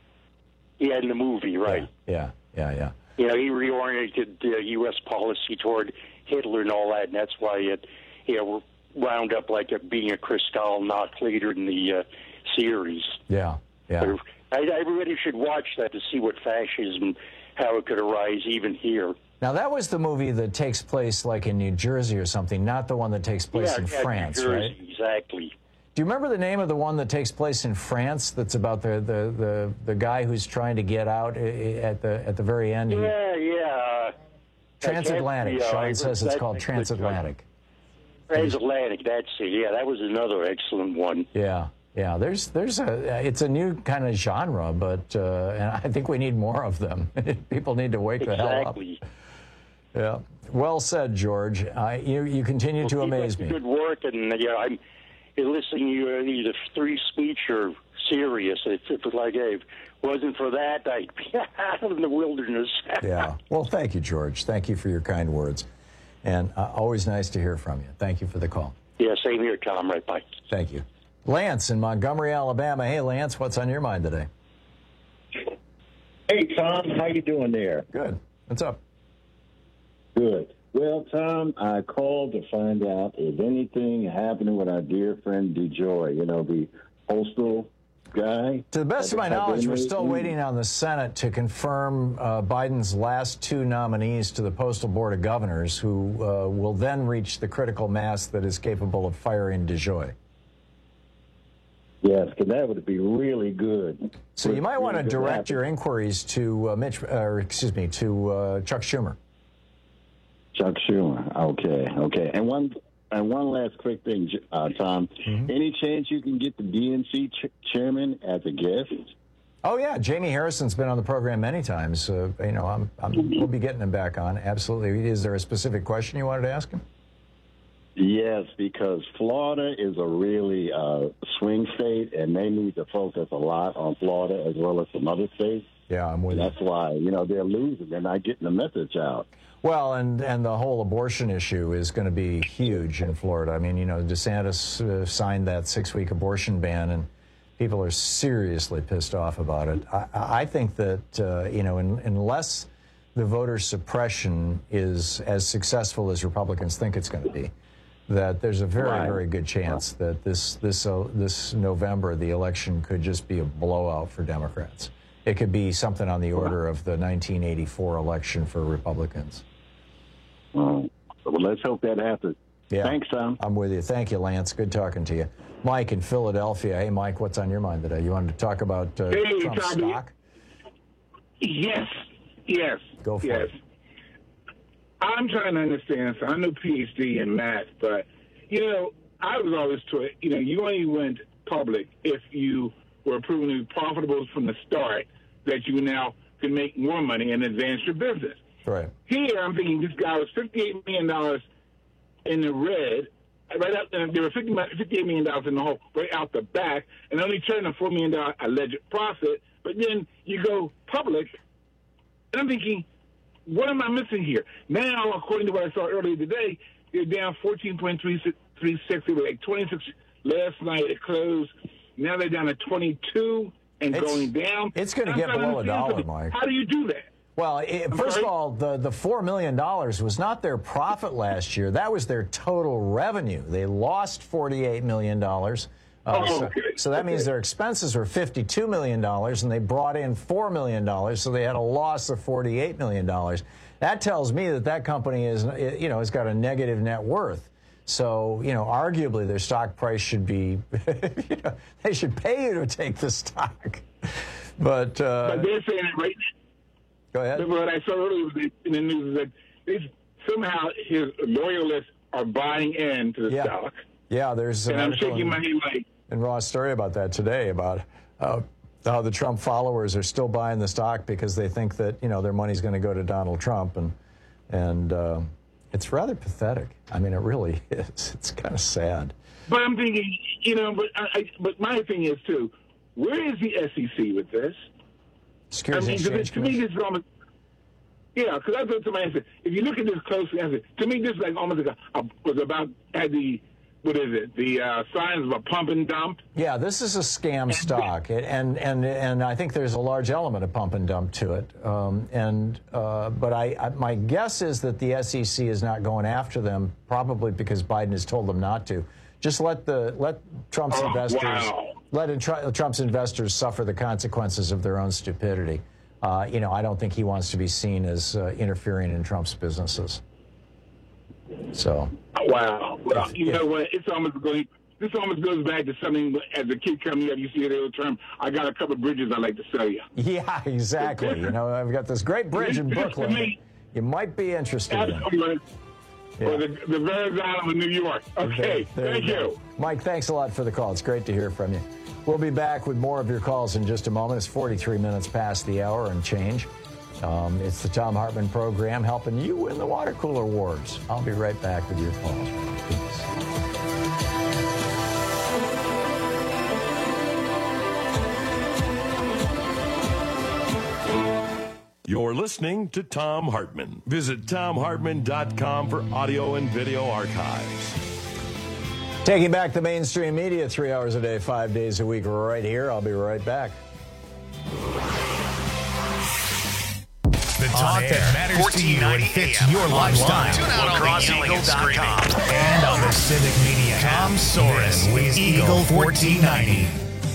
Yeah, in the movie, right. Yeah, yeah, yeah. yeah. You know, he reoriented uh, U S policy toward Hitler and all that, and that's why it, you know, wound up like a, being a Kristallnacht leader in the uh, series. Yeah, yeah. I, everybody should watch that to see what fascism, how it could arise even here. Now, that was the movie that takes place like in New Jersey or something, not the one that takes place yeah, in yeah, France, New Jersey, right? Exactly. Do you remember the name of the one that takes place in France that's about the, the, the, the guy who's trying to get out at the at the very end? Yeah, yeah. Transatlantic. Uh, Sean says it's called Transatlantic. Transatlantic, that's it. Yeah, that was another excellent one. Yeah, yeah. There's, there's a. It's a new kind of genre, but uh, and I think we need more of them. People need to wake exactly. the hell up. Yeah. Well said, George. I, you, you continue well, to amaze me. Good work, and yeah, I'm listening to you either free speech or serious. If it was like, hey, if it wasn't for that, I'd be out in the wilderness. Yeah. Well, thank you, George. Thank you for your kind words. And uh, always nice to hear from you. Thank you for the call. Yeah, same here, Tom. Right, bye. Thank you. Lance in Montgomery, Alabama. Hey, Lance, what's on your mind today? Hey, Tom, how you doing there? Good. What's up? Good. Well, Tom, I called to find out if anything happening with our dear friend DeJoy, you know, the postal guy. To the best of my knowledge, we're still waiting on the Senate to confirm uh, Biden's last two nominees to the Postal Board of Governors, who uh, will then reach the critical mass that is capable of firing DeJoy. Yes, because that would be really good. So you might want to direct your inquiries to uh, Mitch, or excuse me, to uh, Chuck Schumer. Chuck Schumer. Okay, okay. And one and one last quick thing, uh, Tom. Mm-hmm. Any chance you can get the D N C ch- chairman as a guest? Oh yeah, Jamie Harrison's been on the program many times. Uh, you know, I'm, I'm, we'll be getting him back on. Absolutely. Is there a specific question you wanted to ask him? Yes, because Florida is a really uh, swing state, and they need to focus a lot on Florida as well as some other states. Yeah, I'm with you. That's why, you know, they're losing. They're not getting the message out. Well, and, and the whole abortion issue is going to be huge in Florida. I mean, you know, DeSantis uh, signed that six-week abortion ban, and people are seriously pissed off about it. I, I think that, uh, you know, in, unless the voter suppression is as successful as Republicans think it's going to be, that there's a very, right. very good chance that this this uh, this November the election could just be a blowout for Democrats. It could be something on the order of the nineteen eighty-four election for Republicans. Well, let's hope that happens. Yeah. Thanks, Tom. I'm with you. Thank you, Lance. Good talking to you. Mike in Philadelphia. Hey, Mike, what's on your mind today? You wanted to talk about uh, hey, Trump Tom, stock? Yes. Yes. Go for yes. it. I'm trying to understand. So I'm no P H D in math, but, you know, I was always taught, you know, you only went public if you were proven to be profitable from the start, that you now can make more money and advance your business. Right. Here, I'm thinking this guy was fifty-eight million dollars in the red, right out there. There were fifty-eight million dollars in the hole right out the back, and only turned a four million dollars alleged profit. But then you go public, and I'm thinking, what am I missing here? Now, according to what I saw earlier today, they're down fourteen point three six. They were like twenty-six last night. It closed. Now they're down to twenty-two and it's, going down. It's going to get below a dollar, Mike. How do you do that? Well, it, first sorry? of all, the, the four million dollars was not their profit last year. That was their total revenue. They lost forty-eight million dollars. Uh, oh, okay. so, so that okay. means their expenses were fifty-two million dollars, and they brought in four million dollars, so they had a loss of forty-eight million dollars. That tells me that that company is, you know, has got a negative net worth. So, you know, arguably their stock price should be, you know, they should pay you to take the stock. But, uh, but they're saying it right now. Go ahead. What I saw earlier in the news is that they, somehow his loyalists are buying into the yeah. stock. Yeah, there's and an I'm shaking my head like. And Raw's story about that today, about uh, how the Trump followers are still buying the stock because they think that, you know, their money's going to go to Donald Trump. And, and uh, it's rather pathetic. I mean, it really is. It's kind of sad. But I'm thinking, you know, but I, but my thing is, too, where is the S E C with this? Securities I mean, Exchange to me, this is almost, yeah, because I thought somebody said, if you look at this closely, I said, to me, this is like almost like a, a, was about, had the, what is it, the uh, signs of a pump and dump? Yeah, this is a scam stock, and and and I think there's a large element of pump and dump to it. Um, and uh, but I, I my guess is that the S E C is not going after them, probably because Biden has told them not to. Just let the let Trump's oh, investors wow. let Trump's investors suffer the consequences of their own stupidity. Uh, you know, I don't think he wants to be seen as uh, interfering in Trump's businesses. So. Wow. Well, if, you if, know what? It's almost going. This almost goes back to something as a kid coming up. You see the old term. I got a couple of bridges I'd like to sell you. Yeah, exactly. You know, I've got this great bridge in Brooklyn. Me, you might be interested in. Yeah. Or the, the Virgin Island of New York. Okay, there, there thank you, you. Mike, thanks a lot for the call. It's great to hear from you. We'll be back with more of your calls in just a moment. It's forty-three minutes past the hour and change. Um, it's the Thom Hartmann program helping you win the water cooler wars. I'll be right back with your calls. Peace. You're listening to Thom Hartmann. Visit thom hartmann dot com for audio and video archives. Taking back the mainstream media three hours a day, five days a week, right here. I'll be right back. talk that matters to you and fits your lifestyle. Tune out on the eagle dot com and on the Civic Media app. Tom Soren with Eagle fourteen ninety.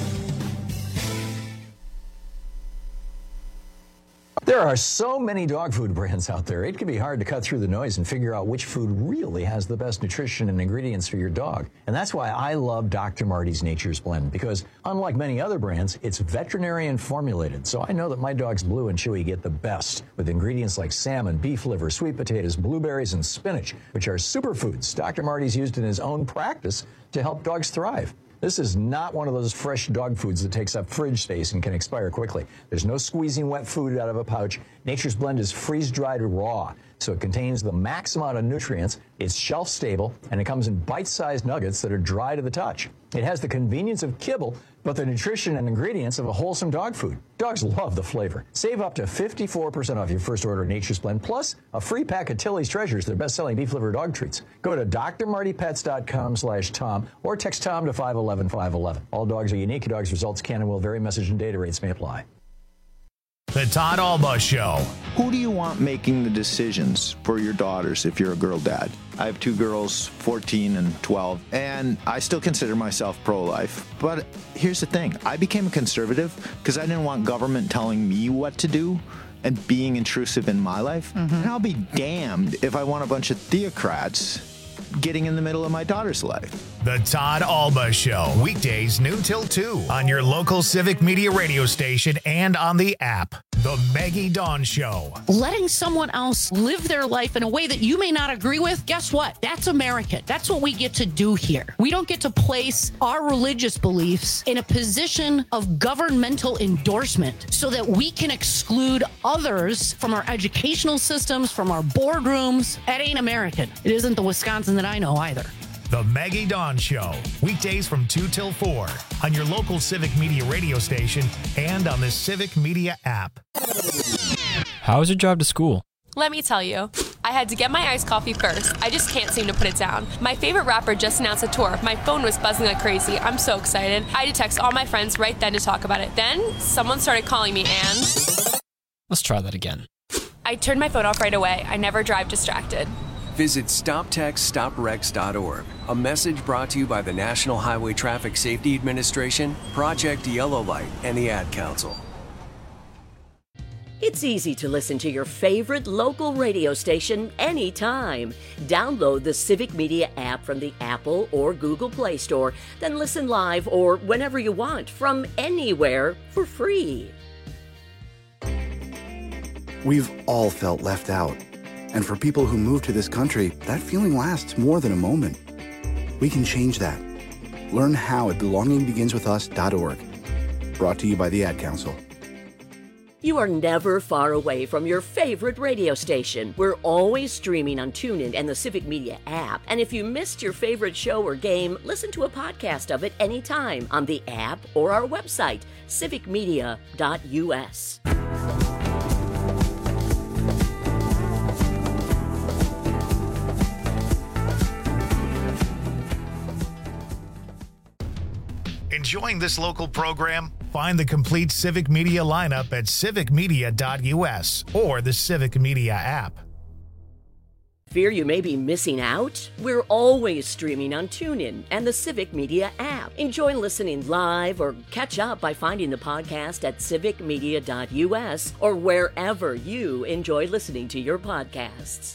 There are so many dog food brands out there, it can be hard to cut through the noise and figure out which food really has the best nutrition and ingredients for your dog. And that's why I love Doctor Marty's Nature's Blend, because unlike many other brands, it's veterinarian formulated. So I know that my dogs Blue and Chewy get the best with ingredients like salmon, beef liver, sweet potatoes, blueberries, and spinach, which are superfoods Doctor Marty's used in his own practice to help dogs thrive. This is not one of those fresh dog foods that takes up fridge space and can expire quickly. There's no squeezing wet food out of a pouch. Nature's Blend is freeze-dried raw, so it contains the max amount of nutrients. It's shelf-stable, and it comes in bite-sized nuggets that are dry to the touch. It has the convenience of kibble, but the nutrition and ingredients of a wholesome dog food. Dogs love the flavor. Save up to fifty-four percent off your first order of Nature's Blend, plus a free pack of Tilly's Treasures, their best-selling beef liver dog treats. Go to D R marty pets dot com slash Tom or text Tom to five one one five one one. All dogs are unique. Dogs' results can and will vary. Message and data rates may apply. The Todd Alba Show. Who do you want making the decisions for your daughters if you're a girl dad? I have two girls, fourteen and twelve, and I still consider myself pro-life. But here's the thing. I became a conservative because I didn't want government telling me what to do and being intrusive in my life. Mm-hmm. And I'll be damned if I want a bunch of theocrats getting in the middle of my daughter's life. The Todd Alba Show, weekdays noon till two on your local Civic Media radio station and on the app. The Maggie Dawn Show. Letting someone else live their life in a way that you may not agree with, guess what? That's American. That's what we get to do here. We don't get to place our religious beliefs in a position of governmental endorsement so that we can exclude others from our educational systems, from our boardrooms. That ain't American. It isn't the Wisconsin that I know either. The Maggie Dawn Show, weekdays from two till four on your local Civic Media radio station and on the Civic Media app. How was your drive to school? Let me tell you, I had to get my iced coffee first. I just can't seem to put it down. My favorite rapper just announced a tour. My phone was buzzing like crazy. I'm so excited. I had to text all my friends right then to talk about it. Then someone started calling me and... Let's try that again. I turned my phone off right away. I never drive distracted. Visit stop text stop wrecks dot org. A message brought to you by the National Highway Traffic Safety Administration, Project Yellow Light, and the Ad Council. It's easy to listen to your favorite local radio station anytime. Download the Civic Media app from the Apple or Google Play Store, then listen live or whenever you want from anywhere for free. We've all felt left out. And for people who move to this country, that feeling lasts more than a moment. We can change that. Learn how at belonging begins with us dot org. Brought to you by the Ad Council. You are never far away from your favorite radio station. We're always streaming on TuneIn and the Civic Media app. And if you missed your favorite show or game, listen to a podcast of it anytime on the app or our website, civic media dot U S. Enjoying this local program? Find the complete Civic Media lineup at civic media dot U S or the Civic Media app. Fear you may be missing out? We're always streaming on TuneIn and the Civic Media app. Enjoy listening live or catch up by finding the podcast at civic media dot U S or wherever you enjoy listening to your podcasts.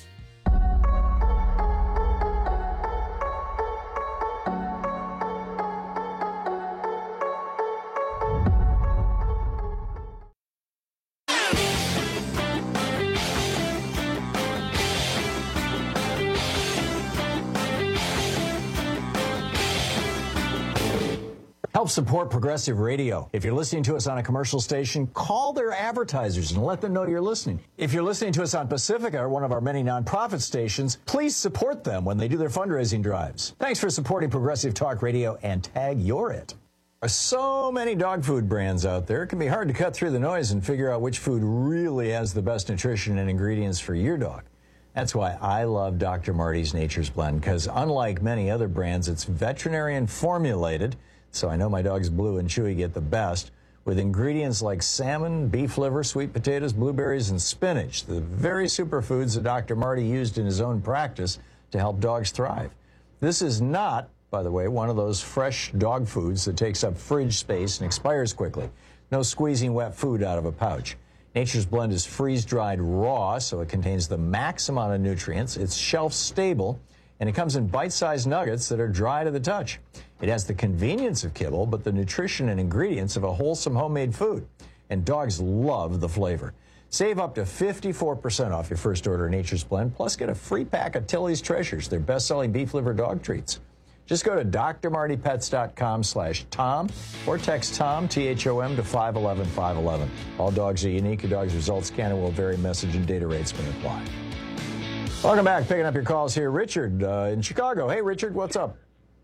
Help support Progressive Radio. If you're listening to us on a commercial station, call their advertisers and let them know you're listening. If you're listening to us on Pacifica, or one of our many nonprofit stations, please support them when they do their fundraising drives. Thanks for supporting Progressive Talk Radio and tag you're it. There are so many dog food brands out there, it can be hard to cut through the noise and figure out which food really has the best nutrition and ingredients for your dog. That's why I love Doctor Marty's Nature's Blend, because unlike many other brands, it's veterinarian formulated, so I know my dogs Blue and Chewy get the best, with ingredients like salmon, beef liver, sweet potatoes, blueberries, and spinach, the very superfoods that Doctor Marty used in his own practice to help dogs thrive. This is not, by the way, one of those fresh dog foods that takes up fridge space and expires quickly. No squeezing wet food out of a pouch. Nature's Blend is freeze-dried raw, so it contains the max amount of nutrients. It's shelf-stable, and it comes in bite-sized nuggets that are dry to the touch. It has the convenience of kibble, but the nutrition and ingredients of a wholesome homemade food. And dogs love the flavor. Save up to fifty-four percent off your first order of Nature's Blend, plus get a free pack of Tilly's Treasures, their best-selling beef liver dog treats. Just go to d r marty pets dot com slash Tom or text Tom, T H O M, to five one one, five one one. All dogs are unique. A dog's results can and will vary. Message and data rates may apply. Welcome back. Picking up your calls here. Richard uh, in Chicago. Hey, Richard, what's up?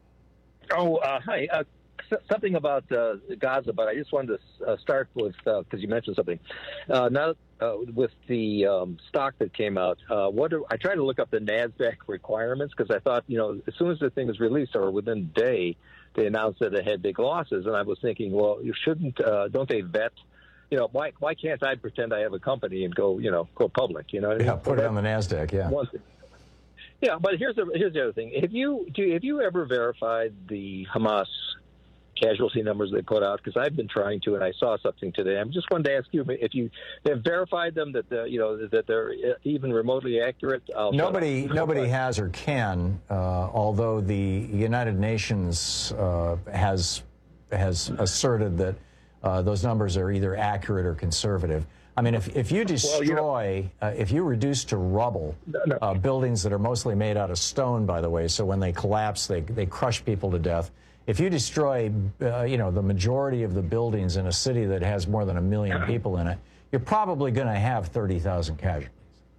Oh, uh, hi. Uh, something about uh, Gaza, but I just wanted to uh, start with, because uh, you mentioned something. Uh, now, uh, with the um, stock that came out, uh, what do, I tried to look up the NASDAQ requirements, because I thought, you know, as soon as the thing was released, or within a day, they announced that it had big losses, and I was thinking, well, you shouldn't, uh, don't they vet? You know, why why can't I pretend I have a company and go, you know, go public? You know what I Yeah, mean? put it on the NASDAQ, yeah. One thing. Yeah, but here's the here's the other thing. Have you do have you ever verified the Hamas casualty numbers they put out? Because I've been trying to, and I saw something today. I just wanted to ask you if you have verified them, that the, you know, that they're even remotely accurate. I'll Nobody nobody has or can, uh, although the United Nations uh, has has asserted that uh, those numbers are either accurate or conservative. I mean, if, if you destroy, well, you know, uh, if you reduce to rubble no, no. Uh, buildings that are mostly made out of stone, by the way, so when they collapse, they, they crush people to death. If you destroy, uh, you know, the majority of the buildings in a city that has more than a million people in it, you're probably going to have thirty thousand casualties.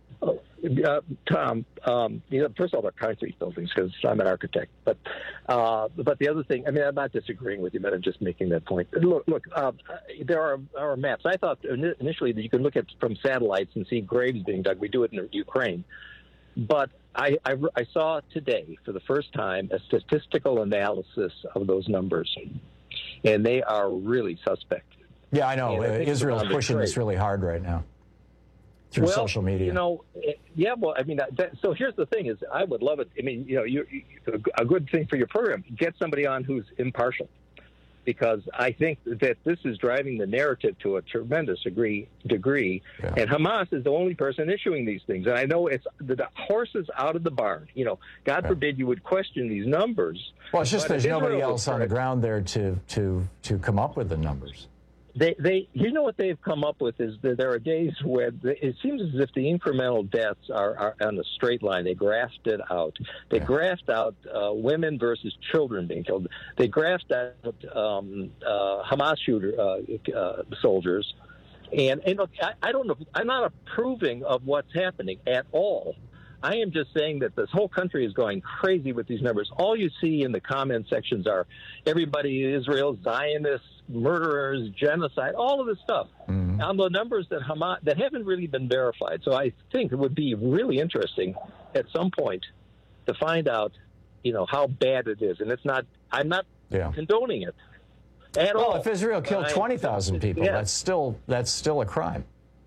Uh, Tom, um, you know, first of all, they're concrete buildings, because I'm an architect. But uh, but the other thing, I mean, I'm not disagreeing with you, but I'm just making that point. Look, look, uh, there are, are maps. I thought initially that you could look at from satellites and see graves being dug. We do it in Ukraine. But I, I, I saw today, for the first time, a statistical analysis of those numbers, and they are really suspect. Yeah, I know. Uh, Israel's pushing this really hard right now through well, social media. You know, yeah, well, I mean, that, so here's the thing is, I would love it. I mean, you know, you, you, a good thing for your program, get somebody on who's impartial, because I think that this is driving the narrative to a tremendous degree, degree. Yeah. And Hamas is the only person issuing these things. And I know it's the, the horses out of the barn. You know, God yeah. forbid you would question these numbers. Well, it's just there's nobody else on the ground there to, to, to come up with the numbers. They, they, you know what they've come up with is that there are days where they, it seems as if the incremental deaths are, are on a straight line. They graphed it out. They yeah. graphed out uh, women versus children being killed. They graphed out um, uh, Hamas shooter uh, uh, soldiers. And, and look, I, I don't know. I'm not approving of what's happening at all. I am just saying that this whole country is going crazy with these numbers. All you see in the comment sections are everybody, Israel, Zionists, murderers, genocide, all of this stuff. Mm-hmm. On the numbers that Hamas that haven't really been verified. So I think it would be really interesting at some point to find out, you know, how bad it is. And it's not. I'm not yeah. condoning it at well, all. Well, if Israel killed twenty thousand people, yeah. that's still that's still a crime.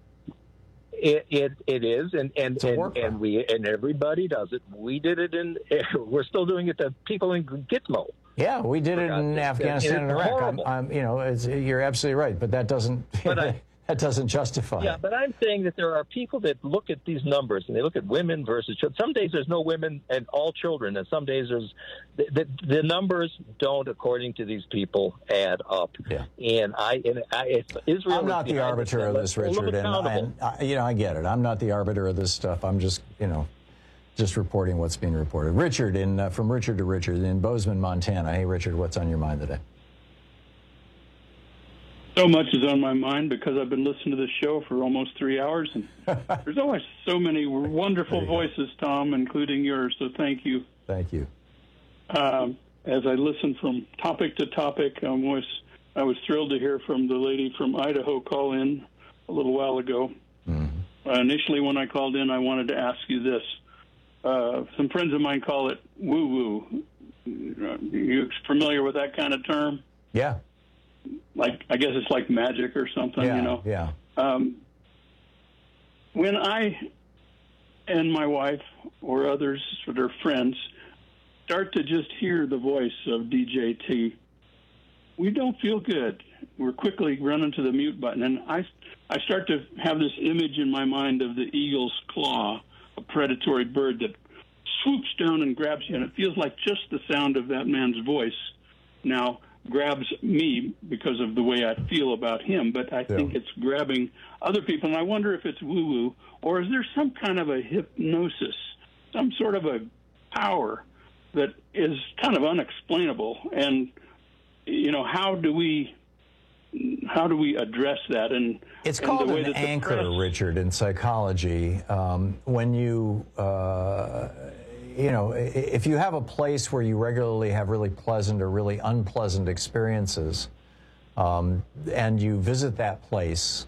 It, it it is, and and, and, and we and everybody does it. We did it in. We're still doing it to people in Gitmo. Yeah, we did it in Afghanistan and Iraq. I'm, I'm, you know, it's, you're absolutely right, but that doesn't but I, that doesn't justify. Yeah, it. but I'm saying that there are people that look at these numbers and they look at women versus children. Some days there's no women and all children, and some days there's the, the, the numbers don't, according to these people, add up. Yeah. And I, and I if Israel. I'm not the arbiter of this, Richard, and, and I, you know I get it. I'm not the arbiter of this stuff. I'm just you know. Just reporting what's being reported. Richard, in uh, from Richard to Richard in Bozeman, Montana. Hey, Richard, what's on your mind today? So much is on my mind because I've been listening to this show for almost three hours, and there's always so many wonderful voices, Tom, including yours. So thank you. Thank you. Um, as I listen from topic to topic, I was I was thrilled to hear from the lady from Idaho call in a little while ago. Mm-hmm. Uh, initially, when I called in, I wanted to ask you this. Uh, some friends of mine call it woo-woo. Are you familiar with that kind of term? Yeah. like I guess it's like magic or something, yeah, you know. Yeah. Um, when I and my wife or others that are friends start to just hear the voice of D J T, we don't feel good. We're quickly running to the mute button, and I, I start to have this image in my mind of the eagle's claw, a predatory bird that swoops down and grabs you, and it feels like just the sound of that man's voice now grabs me because of the way I feel about him, but I yeah. think it's grabbing other people, and I wonder if it's woo-woo, or is there some kind of a hypnosis, some sort of a power that is kind of unexplainable, and, you know, how do we... How do we address that? And it's and called the way an that anchor, press... Richard, in psychology. Um, when you, uh, you know, if you have a place where you regularly have really pleasant or really unpleasant experiences, um, and you visit that place,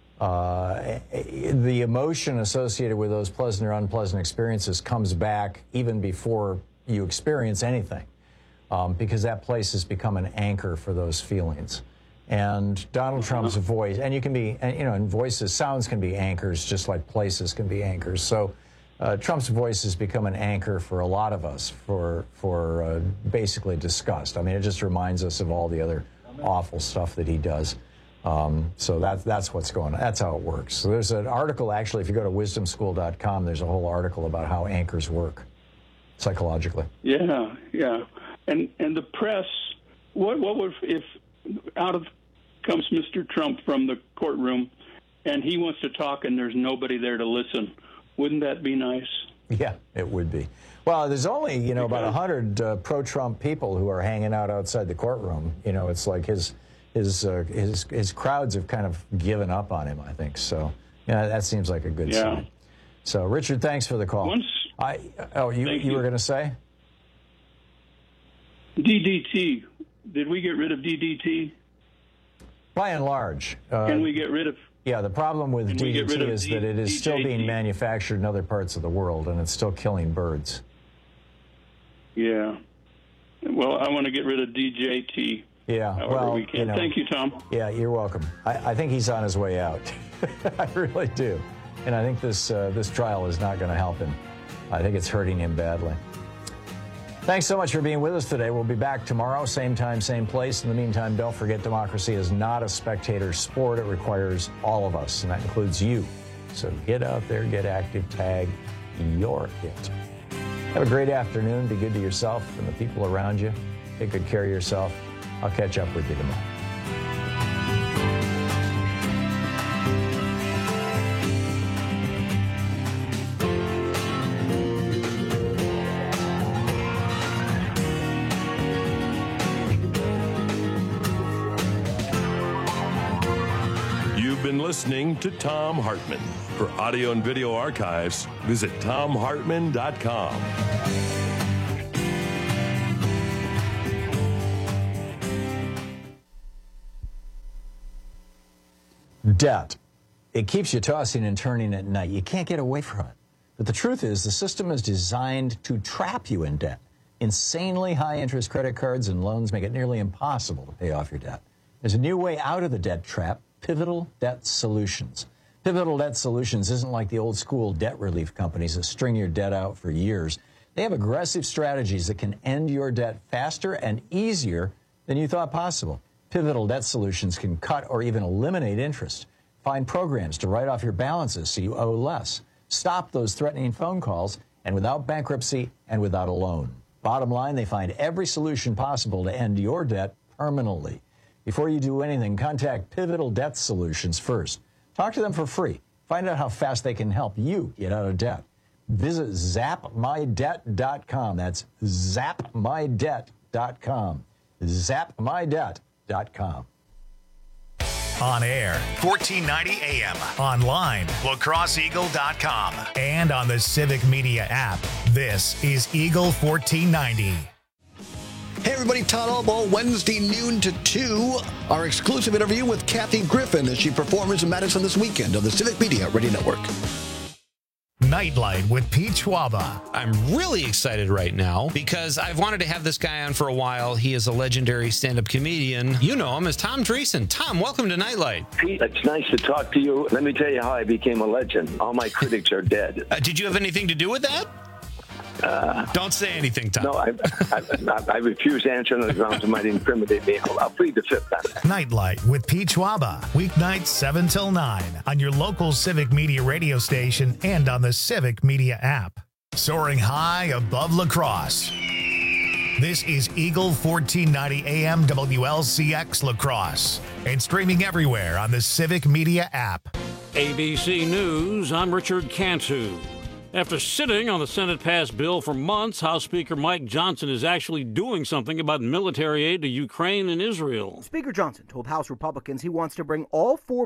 uh, the emotion associated with those pleasant or unpleasant experiences comes back even before you experience anything, um, because that place has become an anchor for those feelings. And Donald Trump's voice, and you can be, you know, and voices, sounds can be anchors, just like places can be anchors. So uh, Trump's voice has become an anchor for a lot of us for, for uh, basically disgust. I mean, it just reminds us of all the other awful stuff that he does. Um, so that, that's what's going on. That's how it works. So there's an article, actually, if you go to wisdom school dot com, there's a whole article about how anchors work psychologically. Yeah, yeah. And and the press, what, what would, if out of comes Mister Trump from the courtroom, and he wants to talk, and there's nobody there to listen. Wouldn't that be nice? Yeah, it would be. Well, there's only, you know, about one hundred uh, pro-Trump people who are hanging out outside the courtroom. You know, it's like his his uh, his his crowds have kind of given up on him, I think. So, yeah, that seems like a good yeah. sign. So, Richard, thanks for the call. Once, I oh, you, you, you were going to say? D D T. Did we get rid of D D T? By and large. Uh, Can we get rid of... Yeah, the problem with D D T is D- that it is D J T? still being manufactured in other parts of the world, and it's still killing birds. Yeah. Well, I want to get rid of D J T. Yeah, however well, we can. You know, thank you, Tom. Yeah, you're welcome. I, I think he's on his way out. I really do. And I think this, uh, this trial is not going to help him. I think it's hurting him badly. Thanks so much for being with us today. We'll be back tomorrow, same time, same place. In the meantime, don't forget democracy is not a spectator sport. It requires all of us, and that includes you. So get out there, get active, tag your it. Have a great afternoon. Be good to yourself and the people around you. Take good care of yourself. I'll catch up with you tomorrow. Listening to Thom Hartmann. For audio and video archives, visit Thom Hartmann dot com. Debt. It keeps you tossing and turning at night. You can't get away from it. But the truth is, the system is designed to trap you in debt. Insanely high interest credit cards and loans make it nearly impossible to pay off your debt. There's a new way out of the debt trap. Pivotal Debt Solutions. Pivotal Debt Solutions isn't like the old school debt relief companies that string your debt out for years. They have aggressive strategies that can end your debt faster and easier than you thought possible. Pivotal Debt Solutions can cut or even eliminate interest. Find programs to write off your balances so you owe less. Stop those threatening phone calls, and without bankruptcy and without a loan. Bottom line, they find every solution possible to end your debt permanently. Before you do anything, contact Pivotal Debt Solutions first. Talk to them for free. Find out how fast they can help you get out of debt. Visit zap my debt dot com. That's zap my debt dot com. zap my debt dot com. On air, fourteen ninety A M. Online, la crosse eagle dot com. And on the Civic Media app. This is Eagle fourteen ninety. Hey everybody, Todd Albaugh, Wednesday noon to two. Our exclusive interview with Kathy Griffin as she performs in Madison this weekend on the Civic Media Radio Network. Nightlight with Pete Schwaba. I'm really excited right now because I've wanted to have this guy on for a while. He is a legendary stand-up comedian. You know him as Tom Dreesen. Tom, welcome to Nightlight. Pete, it's nice to talk to you. Let me tell you how I became a legend. All my critics are dead. Uh, did you have anything to do with that? Uh, Don't say anything, Tom. No, I, I, I, I refuse to answer on the grounds it might incriminate me. I'll, I'll plead the fifth on that. Nightlight with Pete Schwaba. Weeknights seven till nine on your local Civic Media radio station and on the Civic Media app. Soaring high above La Crosse. This is Eagle fourteen ninety A M W L C X La Crosse and streaming everywhere on the Civic Media app. A B C News, I'm Richard Cantu. After sitting on the Senate-passed bill for months, House Speaker Mike Johnson is actually doing something about military aid to Ukraine and Israel. Speaker Johnson told House Republicans he wants to bring all four